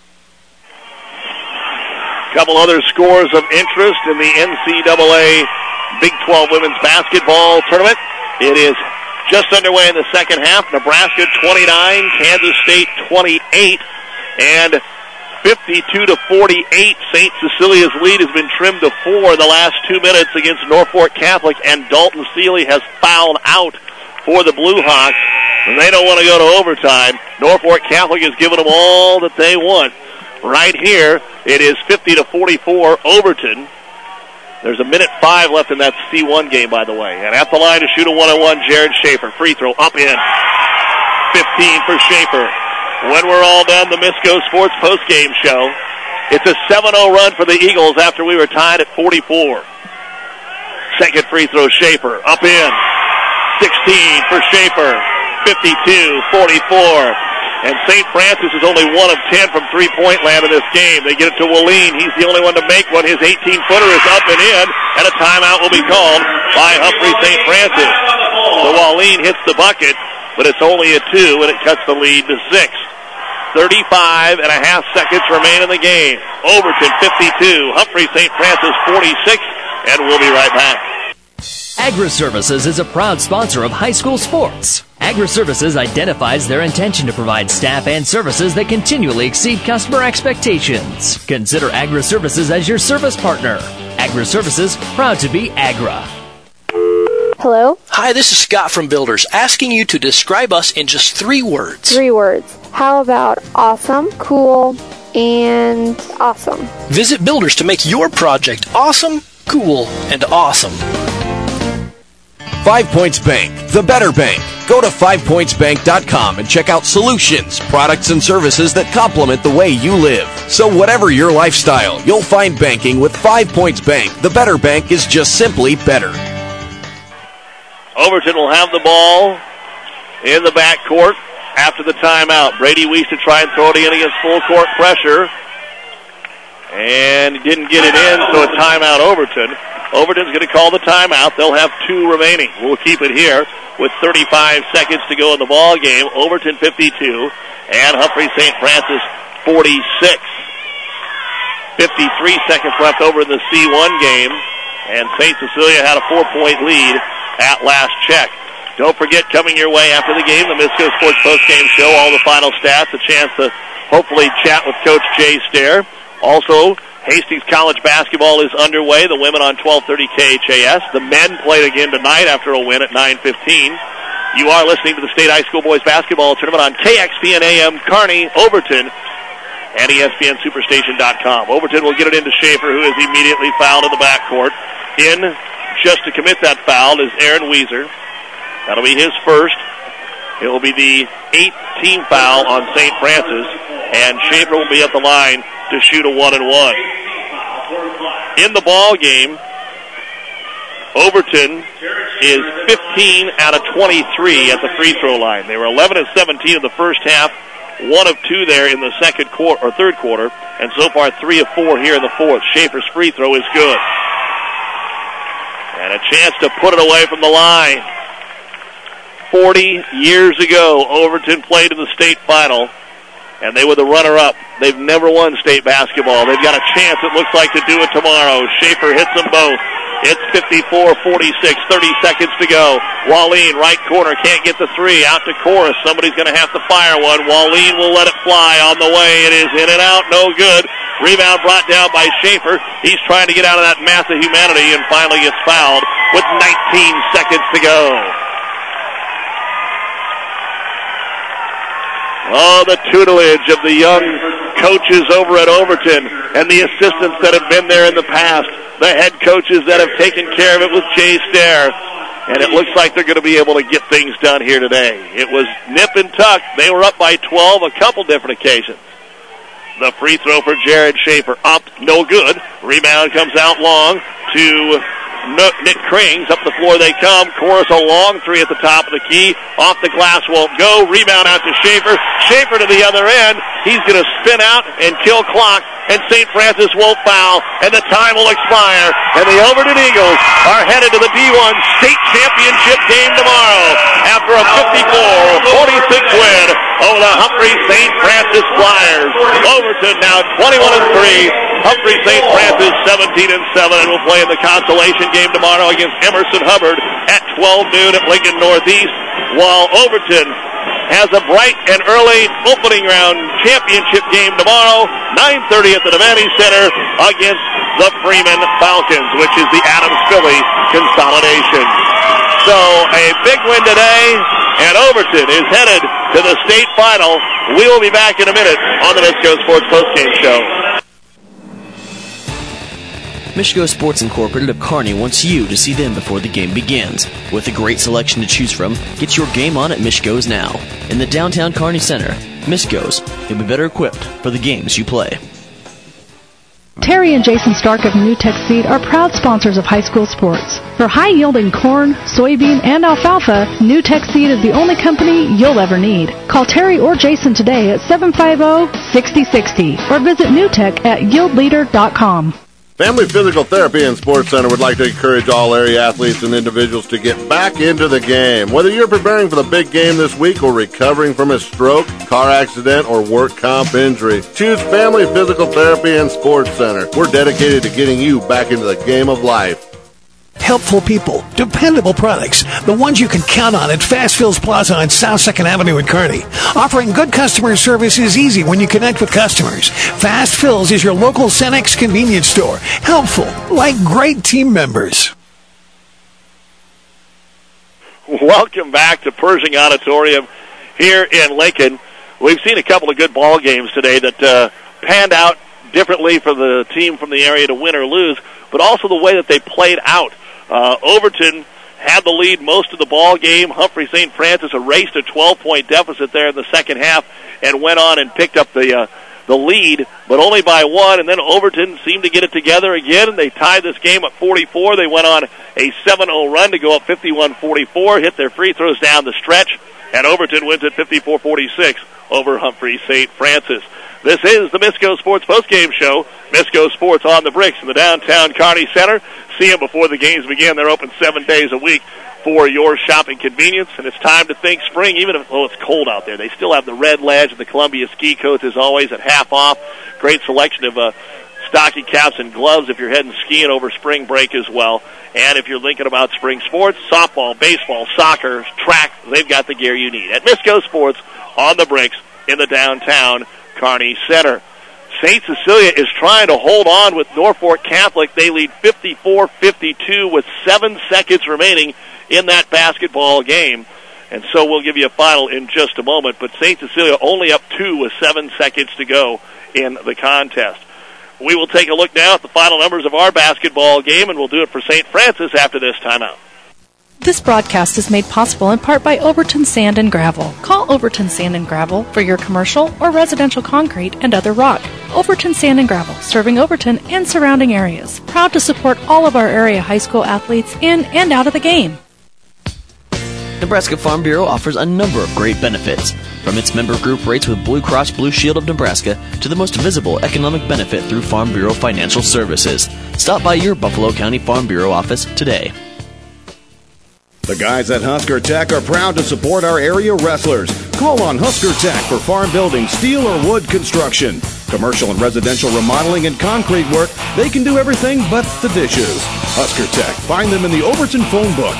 Couple other scores of interest in the NCAA Big 12 Women's Basketball Tournament. It is just underway in the second half. Nebraska 29, Kansas State 28, and 52-48. St. Cecilia's lead has been trimmed to 4 in the last 2 minutes against Norfolk Catholic, and Dalton Seeley has fouled out for the Blue Hawks, and they don't want to go to overtime. Norfolk Catholic has given them all that they want. Right here, it is 50-44 Overton. There's a minute 5 left in that C1 game, by the way. And at the line to shoot a 1-on-1, Jared Schaefer. Free throw up in. 15 for Schaefer. When we're all done, the Misco Sports postgame show. It's a 7-0 run for the Eagles after we were tied at 44. Second free throw, Schaefer. Up in. 16 for Schaefer. 52-44. And St. Francis is only 1 of 10 from three-point land in this game. They get it to Wallin. He's the only one to make one. His 18-footer is up and in, and a timeout will be called by Humphrey St. Francis. So Wallin hits the bucket, but it's only a 2, and it cuts the lead to 6. 35 and a half seconds remain in the game. Overton 52, Humphrey St. Francis 46, and we'll be right back. Agri-Services is a proud sponsor of high school sports. Agri-Services identifies their intention to provide staff and services that continually exceed customer expectations. Consider Agri-Services as your service partner. Agri-Services, proud to be Agra. Hello? Hi, this is Scott from Builders, asking you to describe us in just 3 words. 3 words. How about awesome, cool, and awesome? Visit Builders to make your project awesome, cool, and awesome. 5 Points Bank, the better bank. Go to 5pointsbank.com and check out solutions, products, and services that complement the way you live. So whatever your lifestyle, you'll find banking with 5 Points Bank. The better bank is just simply better. Overton will have the ball in the backcourt after the timeout. Brady Weiss to try and throw it in against full court pressure. And didn't get it in, so a timeout Overton. Overton's going to call the timeout. They'll have 2 remaining. We'll keep it here with 35 seconds to go in the ball game. Overton 52 and Humphrey St. Francis 46. 53 seconds left over in the C1 game, and St. Cecilia had a 4-point lead at last check. Don't forget, coming your way after the game, the Misco Sports postgame show, all the final stats, a chance to hopefully chat with Coach Jay Stair. Also, Hastings College basketball is underway. The women on 1230 KHAS. The men played again tonight after a win at 9:15. You are listening to the State High School Boys Basketball Tournament on KXPN AM Kearney, Overton, and ESPNSuperstation.com. Overton will get it into Schaefer, who is immediately fouled in the backcourt. In just to commit that foul is Aaron Weiser. That'll be his first. It will be the 8th foul on St. Francis, and Schaefer will be at the line to shoot a 1-and-1. In the ball game, Overton is 15 out of 23 at the free throw line. They were 11 of 17 in the first half, 1 of 2 there in the third quarter, and so far 3 of 4 here in the fourth. Schaefer's free throw is good. And a chance to put it away from the line. 40 years ago, Overton played in the state final, and they were the runner-up. They've never won state basketball. They've got a chance, it looks like, to do it tomorrow. Schaefer hits them both. It's 54-46, 30 seconds to go. Wallin, right corner, can't get the 3. Out to Chorus. Somebody's going to have to fire one. Wallin will let it fly on the way. It is in and out, no good. Rebound brought down by Schaefer. He's trying to get out of that mass of humanity and finally gets fouled with 19 seconds to go. Oh, the tutelage of the young coaches over at Overton and the assistants that have been there in the past, the head coaches that have taken care of it with Jay Stair. And it looks like they're going to be able to get things done here today. It was nip and tuck. They were up by 12 a couple different occasions. The free throw for Jared Schaefer up, no good. Rebound comes out long to Nick Krings. Up the floor they come. Chorus a long three at the top of the key. Off the glass won't go. Rebound out to Schaefer. Schaefer to the other end. He's going to spin out and kill clock. And St. Francis won't foul. And the time will expire. And the Overton Eagles are headed to the D1 state championship game tomorrow after a 54-46 win over the Humphrey St. Francis Flyers. Overton now 21-3. Humphrey St. Francis 17-7, and will play in the consolation game tomorrow against Emerson Hubbard at 12 noon at Lincoln Northeast, while Overton has a bright and early opening round championship game tomorrow, 9:30 at the Devaney Center against the Freeman Falcons, which is the Adams Philly consolidation. So a big win today, and Overton is headed to the state final. We will be back in a minute on the Misco Sports Postgame Show. Michigo Sports Incorporated of Kearney wants you to see them before the game begins. With a great selection to choose from, get your game on at Michigo's now. In the downtown Kearney Center, Michigo's, you'll be better equipped for the games you play. Terry and Jason Stark of New Tech Seed are proud sponsors of high school sports. For high-yielding corn, soybean, and alfalfa, New Tech Seed is the only company you'll ever need. Call Terry or Jason today at 750-6060 or visit newtech at yieldleader.com. Family Physical Therapy and Sports Center would like to encourage all area athletes and individuals to get back into the game. Whether you're preparing for the big game this week or recovering from a stroke, car accident, or work comp injury, choose Family Physical Therapy and Sports Center. We're dedicated to getting you back into the game of life. Helpful people, dependable products, the ones you can count on at Fast Fills Plaza on South 2nd Avenue in Kearney. Offering good customer service is easy when you connect with customers. Fast Fills is your local Cenex convenience store. Helpful, like great team members. Welcome back to Pershing Auditorium here in Lincoln. We've seen a couple of good ball games today that panned out differently for the team from the area to win or lose, but also the way that they played out. Overton had the lead most of the ball game. Humphrey St. Francis erased a 12-point deficit there in the second half and went on and picked up the lead, but only by one. And then Overton seemed to get it together again, and they tied this game at 44. They went on a 7-0 run to go up 51-44, hit their free throws down the stretch, and Overton wins at 54-46 over Humphrey St. Francis. This is the Misco Sports Postgame Show. Misco Sports on the bricks in the downtown Kearney Center. See them before the games begin. They're open 7 days a week for your shopping convenience. And it's time to think spring, even if it's cold out there. They still have the Red Ledge and the Columbia ski coats, as always, at half off. Great selection of stocking caps and gloves if you're heading skiing over spring break as well. And if you're thinking about spring sports, softball, baseball, soccer, track, they've got the gear you need. At Misco Sports on the bricks in the downtown Kearney Center. St. Cecilia is trying to hold on with Norfolk Catholic. They lead 54-52 with 7 seconds remaining in that basketball game. And so we'll give you a final in just a moment. But St. Cecilia only up 2 with 7 seconds to go in the contest. We will take a look now at the final numbers of our basketball game, and we'll do it for St. Francis after this timeout. This broadcast is made possible in part by Overton Sand and Gravel. Call Overton Sand and Gravel for your commercial or residential concrete and other rock. Overton Sand and Gravel, serving Overton and surrounding areas. Proud to support all of our area high school athletes in and out of the game. Nebraska Farm Bureau offers a number of great benefits, from its member group rates with Blue Cross Blue Shield of Nebraska to the most visible economic benefit through Farm Bureau Financial Services. Stop by your Buffalo County Farm Bureau office today. The guys at Husker Tech are proud to support our area wrestlers. Call on Husker Tech for farm building, steel or wood construction, commercial and residential remodeling and concrete work. They can do everything but the dishes. Husker Tech. Find them in the Overton phone book.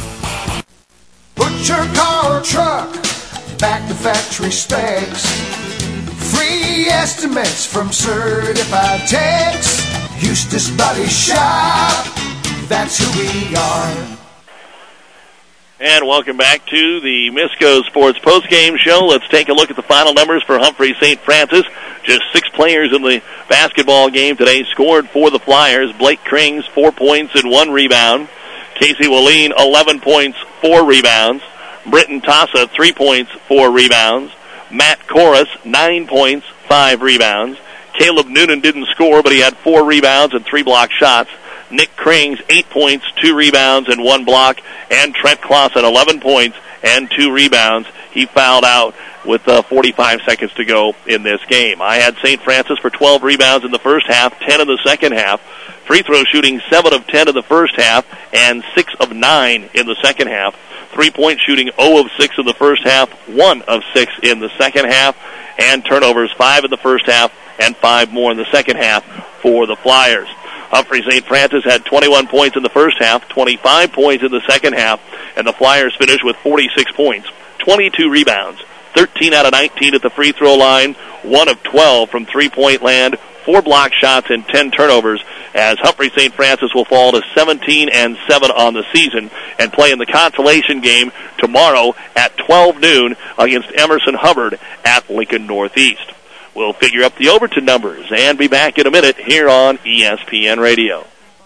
Put your car or truck back to factory specs. Free estimates from certified techs. Eustace Body Shop. That's who we are. And welcome back to the Misco Sports Postgame Show. Let's take a look at the final numbers for Humphrey St. Francis. Just 6 players in the basketball game today scored for the Flyers. Blake Krings, 4 points and 1 rebound. Casey Willeen, 11 points, 4 rebounds. Britton Tassa, 3 points, 4 rebounds. Matt Corus, 9 points, 5 rebounds. Caleb Noonan didn't score, but he had 4 rebounds and 3 block shots. Nick Krings, 8 points, 2 rebounds, and 1 block. And Trent Clausen, 11 points and 2 rebounds. He fouled out with 45 seconds to go in this game. I had St. Francis for 12 rebounds in the first half, 10 in the second half. Free throw shooting 7 of 10 in the first half and 6 of 9 in the second half. 3-point shooting 0 of 6 in the first half, 1 of 6 in the second half. And turnovers 5 in the first half and 5 more in the second half for the Flyers. Humphrey St. Francis had 21 points in the first half, 25 points in the second half, and the Flyers finished with 46 points, 22 rebounds, 13 out of 19 at the free throw line, 1 of 12 from three-point land, 4 block shots, and 10 turnovers, as Humphrey St. Francis will fall to 17-7 on the season and play in the consolation game tomorrow at 12 noon against Emerson Hubbard at Lincoln Northeast. We'll figure up the Overton numbers and be back in a minute here on ESPN Radio.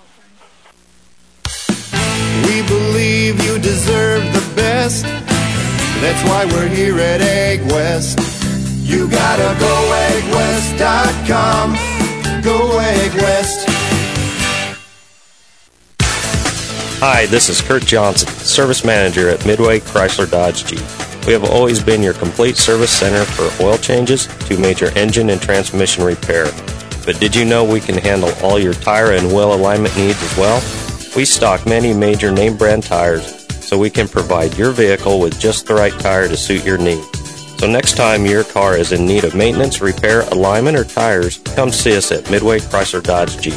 We believe you deserve the best. That's why we're here at Egg West. You gotta go eggwest.com. Go Egg West. Hi, this is Kurt Johnson, Service Manager at Midway Chrysler Dodge Jeep. We have always been your complete service center for oil changes to major engine and transmission repair. But did you know we can handle all your tire and wheel alignment needs as well? We stock many major name brand tires, so we can provide your vehicle with just the right tire to suit your needs. So next time your car is in need of maintenance, repair, alignment, or tires, come see us at Midway Chrysler Dodge Jeep.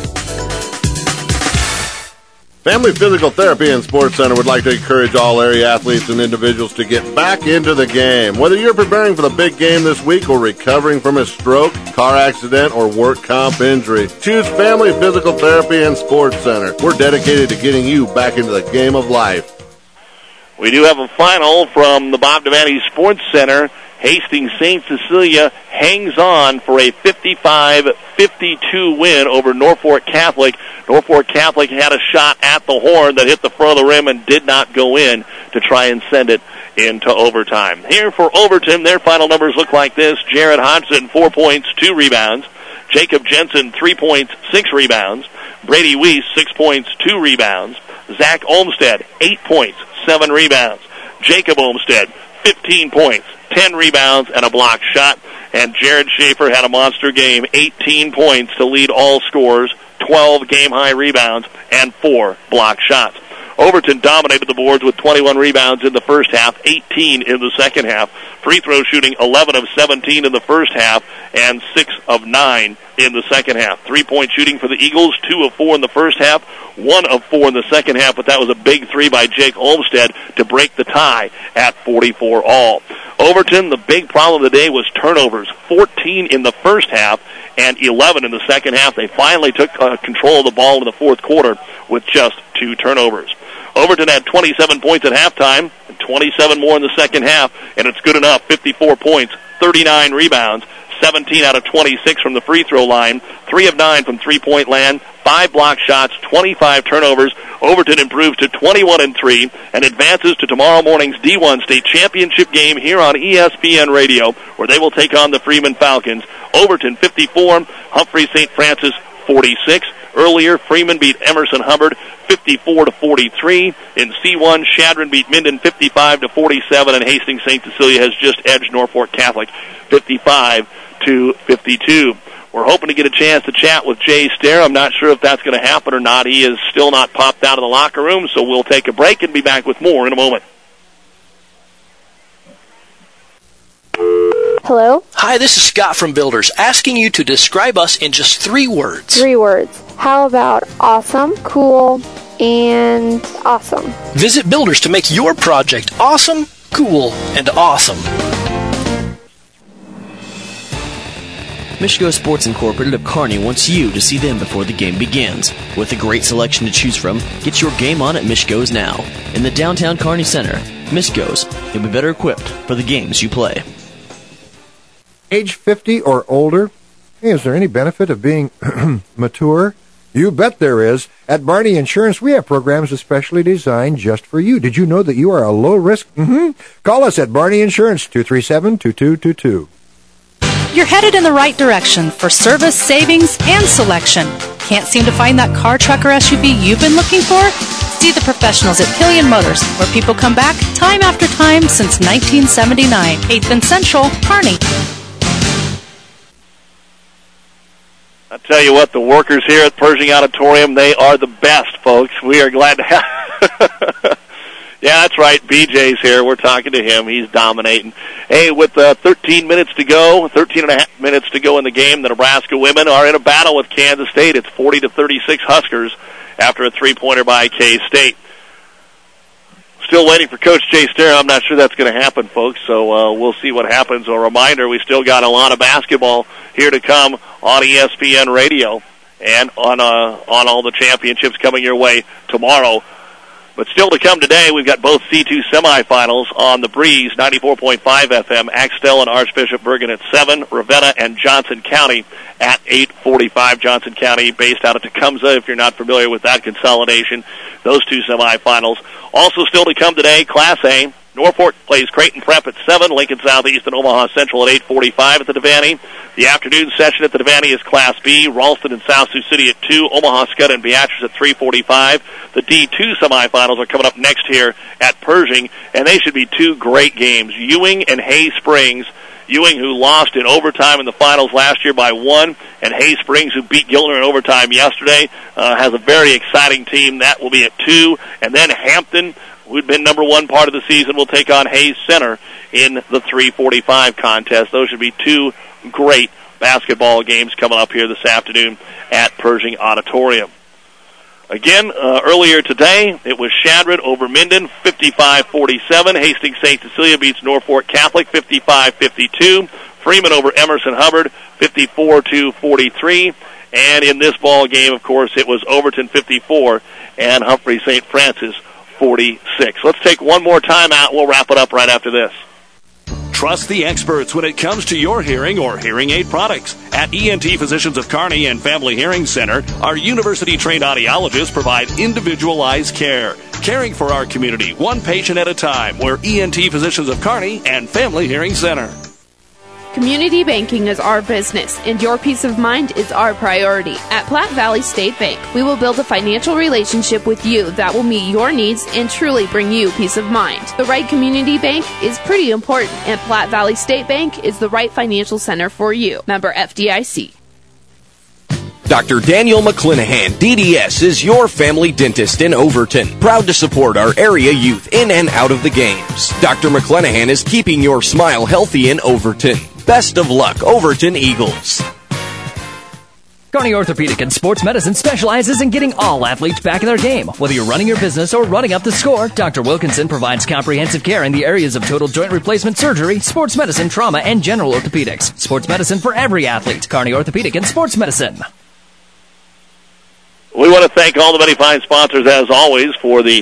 Family Physical Therapy and Sports Center would like to encourage all area athletes and individuals to get back into the game. Whether you're preparing for the big game this week or recovering from a stroke, car accident, or work comp injury, choose Family Physical Therapy and Sports Center. We're dedicated to getting you back into the game of life. We do have a final from the Bob Devaney Sports Center. Hastings St. Cecilia hangs on for a 55-52 win over Norfolk Catholic. Norfolk Catholic had a shot at the horn that hit the front of the rim and did not go in to try and send it into overtime. Here for Overton, their final numbers look like this. Jared Hodgson, 4 points, 2 rebounds. Jacob Jensen, 3 points, 6 rebounds. Brady Weiss, 6 points, 2 rebounds. Zach Olmstead, 8 points, 7 rebounds. Jacob Olmstead, 15 points, 10 rebounds, and a block shot. And Jared Schaefer had a monster game, 18 points to lead all scorers, 12 game-high rebounds, and 4 block shots. Overton dominated the boards with 21 rebounds in the first half, 18 in the second half. Free throw shooting 11 of 17 in the first half and 6 of 9 in the second half. 3-point shooting for the Eagles, 2 of 4 in the first half, 1 of 4 in the second half, but that was a big 3 by Jake Olmstead to break the tie at 44 all. Overton, the big problem of the day was turnovers, 14 in the first half and 11 in the second half. They finally took control of the ball in the fourth quarter with just 2 turnovers. Overton had 27 points at halftime and 27 more in the second half, and it's good enough. 54 points, 39 rebounds, 17 out of 26 from the free throw line, 3 of 9 from three-point land, 5 block shots, 25 turnovers. Overton improves to 21-3 and advances to tomorrow morning's D1 State Championship game here on ESPN Radio, where they will take on the Freeman Falcons. Overton 54, Humphrey St. Francis 46. Earlier, Freeman beat Emerson Hubbard 54-43. In C1, Shadron beat Minden 55-47, and Hastings St. Cecilia has just edged Norfolk Catholic 55-52. We're hoping to get a chance to chat with Jay Stair. I'm not sure if that's going to happen or not. He is still not popped out of the locker room, so we'll take a break and be back with more in a moment. Hello? Hi, this is Scott from Builders, asking you to describe us in just 3 words. 3 words. How about awesome, cool, and awesome? Visit Builders to make your project awesome, cool, and awesome. Michigo Sports Incorporated of Kearney wants you to see them before the game begins. With a great selection to choose from, get your game on at Michigo's now. In the downtown Kearney Center, Michigo's, you'll be better equipped for the games you play. Age 50 or older? Hey, is there any benefit of being mature? You bet there is. At Barney Insurance, we have programs especially designed just for you. Did you know that you are a low risk? Call us at Barney Insurance, 237-2222. You're headed in the right direction for service, savings, and selection. Can't seem to find that car, truck, or SUV you've been looking for? See the professionals at Killian Motors, where people come back time after time since 1979. 8th and Central, Kearney. I tell you what, the workers here at Pershing Auditorium, they are the best, folks. We are glad to have... Yeah, that's right. BJ's here. We're talking to him. He's dominating. Hey, with 13 minutes to go, 13 and a half minutes to go in the game, the Nebraska women are in a battle with Kansas State. It's 40-36 Huskers after a three-pointer by K-State. Still waiting for Coach Jay Stair. I'm not sure that's going to happen, folks, so we'll see what happens. A reminder, we still got a lot of basketball here to come on ESPN Radio and on all the championships coming your way tomorrow. But still to come today, we've got both C2 semifinals on the Breeze, 94.5 FM, Axtell and Archbishop Bergen at 7, Ravenna and Johnson County at 8:45. Johnson County based out of Tecumseh, if you're not familiar with that consolidation. Those two semifinals. Also still to come today, Class A. Norfolk plays Creighton Prep at 7, Lincoln Southeast and Omaha Central at 8:45 at the Devaney. The afternoon session at the Devaney is Class B, Ralston and South Sioux City at 2, Omaha Scudder and Beatrice at 3:45. The D2 semifinals are coming up next here at Pershing, and they should be two great games. Ewing and Hay Springs. Ewing, who lost in overtime in the finals last year by 1, and Hay Springs, who beat Gilner in overtime yesterday, has a very exciting team. That will be at 2. And then Hampton, who'd been number 1 part of the season, will take on Hayes Center in the 3:45 contest. Those should be two great basketball games coming up here this afternoon at Pershing Auditorium. Again, earlier today, it was Shadron over Minden, 55-47. Hastings St. Cecilia beats Norfolk Catholic, 55-52. Freeman over Emerson Hubbard, 54-43. And in this ball game, of course, it was Overton 54 and Humphrey St. Francis 46. Let's take one more time out. We'll wrap it up right after this. Trust the experts when it comes to your hearing or hearing aid products. At ENT Physicians of Kearney and Family Hearing Center, our university-trained audiologists provide individualized care, caring for our community one patient at a time. We're ENT Physicians of Kearney and Family Hearing Center. Community banking is our business, and your peace of mind is our priority. At Platte Valley State Bank, we will build a financial relationship with you that will meet your needs and truly bring you peace of mind. The right community bank is pretty important, and Platte Valley State Bank is the right financial center for you. Member FDIC. Dr. Daniel McClanahan, DDS, is your family dentist in Overton. Proud to support our area youth in and out of the games. Dr. McClanahan is keeping your smile healthy in Overton. Best of luck, Overton Eagles. Kearney Orthopedic and Sports Medicine specializes in getting all athletes back in their game. Whether you're running your business or running up the score, Dr. Wilkinson provides comprehensive care in the areas of total joint replacement surgery, sports medicine, trauma, and general orthopedics. Sports medicine for every athlete. Kearney Orthopedic and Sports Medicine. We want to thank all the many fine sponsors, as always, for the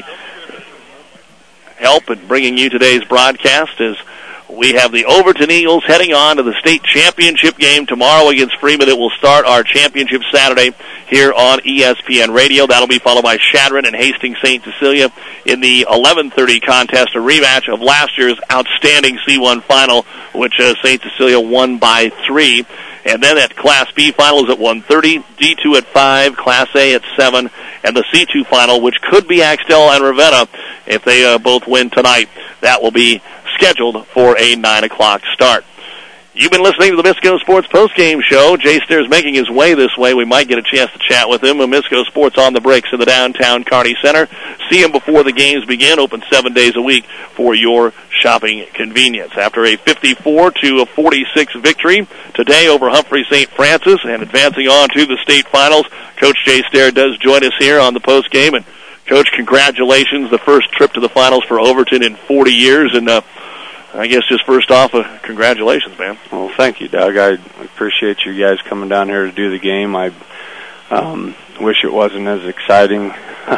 help in bringing you today's broadcast as we have the Overton Eagles heading on to the state championship game tomorrow against Freeman. It will start our championship Saturday here on ESPN Radio. That'll be followed by Shadron and Hastings St. Cecilia in the 11:30 contest, a rematch of last year's outstanding C1 final, which St. Cecilia won by 3. And then at Class B finals at 1:30, D2 at 5, Class A at 7, and the C2 final, which could be Axtell and Ravenna if they both win tonight. That will be scheduled for a 9 o'clock start. You've been listening to the Misco Sports Postgame Show. Jay Stair's making his way this way. We might get a chance to chat with him. Misco Sports on the Bricks in the downtown Kearney Center. See him before the games begin. Open 7 days a week for your shopping convenience. After a 54-46 victory today over Humphrey St. Francis and advancing on to the state finals, Coach Jay Stair does join us here on the postgame. And Coach, congratulations, the first trip to the finals for Overton in 40 years. And I guess just first off, congratulations, man. Well, thank you, Doug. I appreciate you guys coming down here to do the game. I wish it wasn't as exciting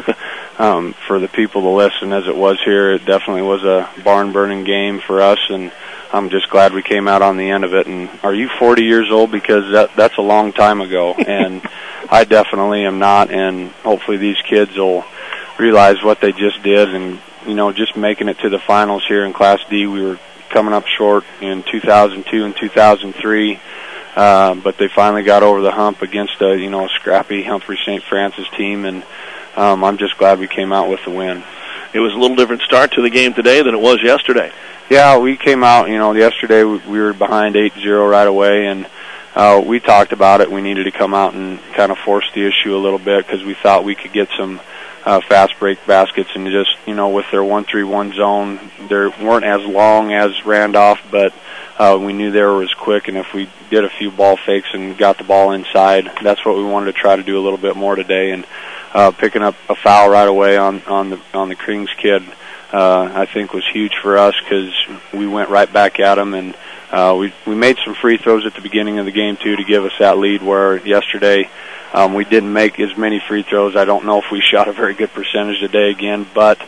for the people to listen as it was here. It definitely was a barn-burning game for us, and I'm just glad we came out on the end of it. And are you 40 years old? Because that's a long time ago, and I definitely am not, and hopefully these kids will realize what they just did. And, you know, just making it to the finals here in Class D, we were coming up short in 2002 and 2003, but they finally got over the hump against a scrappy Humphrey St. Francis team, and I'm just glad we came out with the win. It was a little different start to the game today than it was yesterday. Yeah, we came out, yesterday we were behind 8-0 right away, and we talked about it. We needed to come out and kind of force the issue a little bit because we thought we could get some fast break baskets, and just, with their 1-3-1 zone, they weren't as long as Randolph, but we knew they were as quick, and if we did a few ball fakes and got the ball inside, that's what we wanted to try to do a little bit more today. And picking up a foul right away on the Krings kid, I think was huge for us because we went right back at him, and we made some free throws at the beginning of the game too to give us that lead, where yesterday we didn't make as many free throws. I don't know if we shot a very good percentage today again, but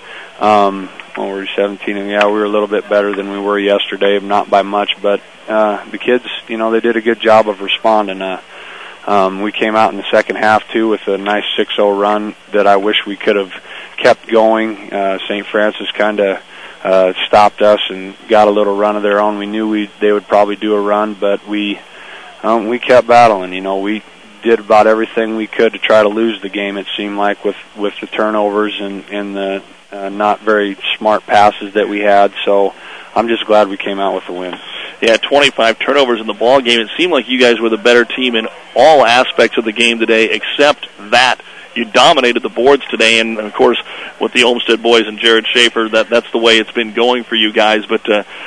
we're 17, and we were a little bit better than we were yesterday, not by much, but the kids, they did a good job of responding. We came out in the second half, too, with a nice 6-0 run that I wish we could have kept going. St. Francis kind of stopped us and got a little run of their own. We knew they would probably do a run, but we kept battling. We did about everything we could to try to lose the game, it seemed like, with the turnovers and the not very smart passes that we had. So I'm just glad we came out with the win. Yeah, 25 turnovers in the ball game. It seemed like you guys were the better team in all aspects of the game today, except that you dominated the boards today. And, of course, with the Olmsted boys and Jared Schaefer, that's the way it's been going for you guys. But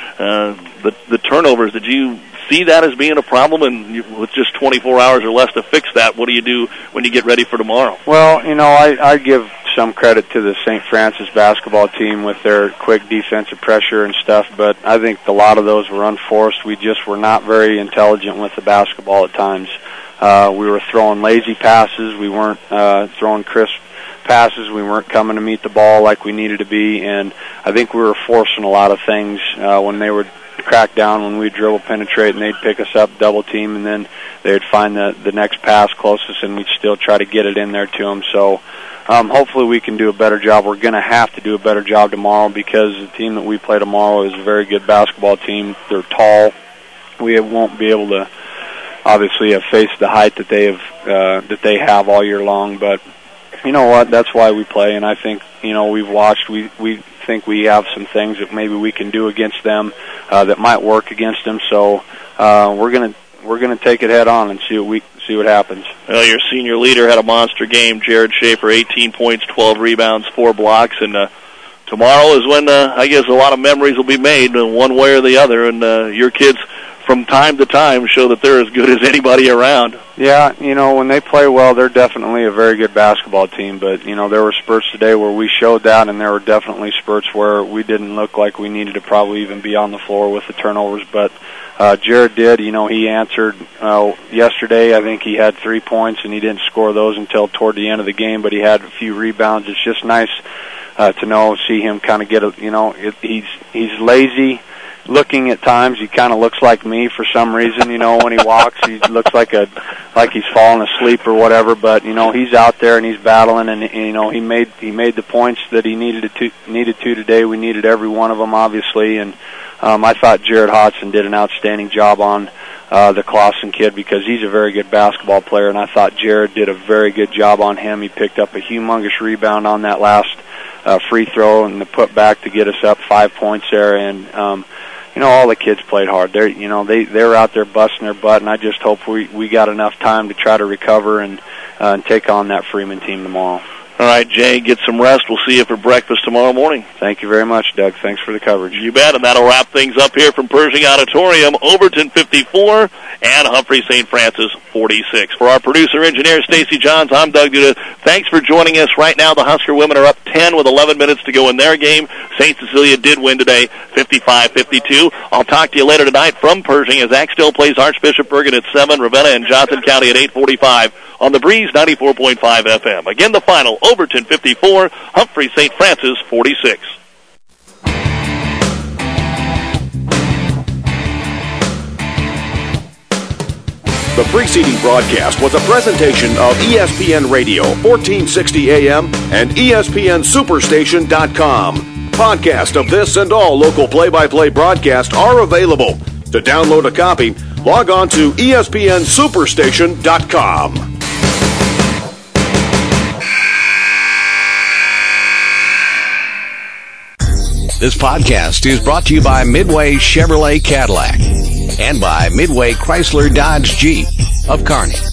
the turnovers, did you see that as being a problem? And with just 24 hours or less to fix that, what do you do when you get ready for tomorrow? Well, I give some credit to the St. Francis basketball team with their quick defensive pressure and stuff, but I think a lot of those were unforced. We just were not very intelligent with the basketball at times. We were throwing lazy passes. We weren't throwing crisp passes. We weren't coming to meet the ball like we needed to be, and I think we were forcing a lot of things when they would crack down, when we'd dribble penetrate, and they'd pick us up, double team, and then they'd find the next pass closest, and we'd still try to get it in there to them. So hopefully we can do a better job. We're going to have to do a better job tomorrow because the team that we play tomorrow is a very good basketball team. They're tall. We won't be able to obviously have faced the height that they have all year long, but you know what? That's why we play, and I think we've watched. We think we have some things that maybe we can do against them that might work against them. So we're gonna take it head on and see what happens. Well, your senior leader had a monster game. Jared Schaefer, 18 points, 12 rebounds, 4 blocks, and tomorrow is when I guess a lot of memories will be made one way or the other. And your kids, from time to time, show that they're as good as anybody around. Yeah, when they play well, they're definitely a very good basketball team. But there were spurts today where we showed that, and there were definitely spurts where we didn't look like we needed to probably even be on the floor with the turnovers. But Jared did. He answered yesterday. I think he had 3 points, and he didn't score those until toward the end of the game, but he had a few rebounds. It's just nice to see him kind of get he's lazy looking at times. He kind of looks like me for some reason, when he walks. He looks like he's falling asleep or whatever, but he's out there and he's battling, and he made the points that he needed to today. We needed every one of them, obviously, and I thought Jared Hodson did an outstanding job on the Clausen kid because he's a very good basketball player, and I thought Jared did a very good job on him. He picked up a humongous rebound on that last free throw and the putback to get us up 5 points there, and all the kids played hard. They're out there busting their butt, and I just hope we got enough time to try to recover and take on that Freeman team tomorrow. All right, Jay, get some rest. We'll see you for breakfast tomorrow morning. Thank you very much, Doug. Thanks for the coverage. You bet, and that'll wrap things up here from Pershing Auditorium. Overton 54 and Humphrey St. Francis 46. For our producer-engineer, Stacy Johns, I'm Doug Duda. Thanks for joining us. Right now, the Husker women are up 10 with 11 minutes to go in their game. St. Cecilia did win today, 55-52. I'll talk to you later tonight from Pershing as Axtell plays Archbishop Bergen at 7, Ravenna and Johnson County at 8:45 on the Breeze 94.5 FM. Again, the final, Overton 54, Humphrey St. Francis 46. The preceding broadcast was a presentation of ESPN Radio, 1460 AM, and ESPNSuperstation.com. Podcasts of this and all local play-by-play broadcasts are available. To download a copy, log on to ESPNSuperstation.com. This podcast is brought to you by Midway Chevrolet Cadillac and by Midway Chrysler Dodge Jeep of Kearney.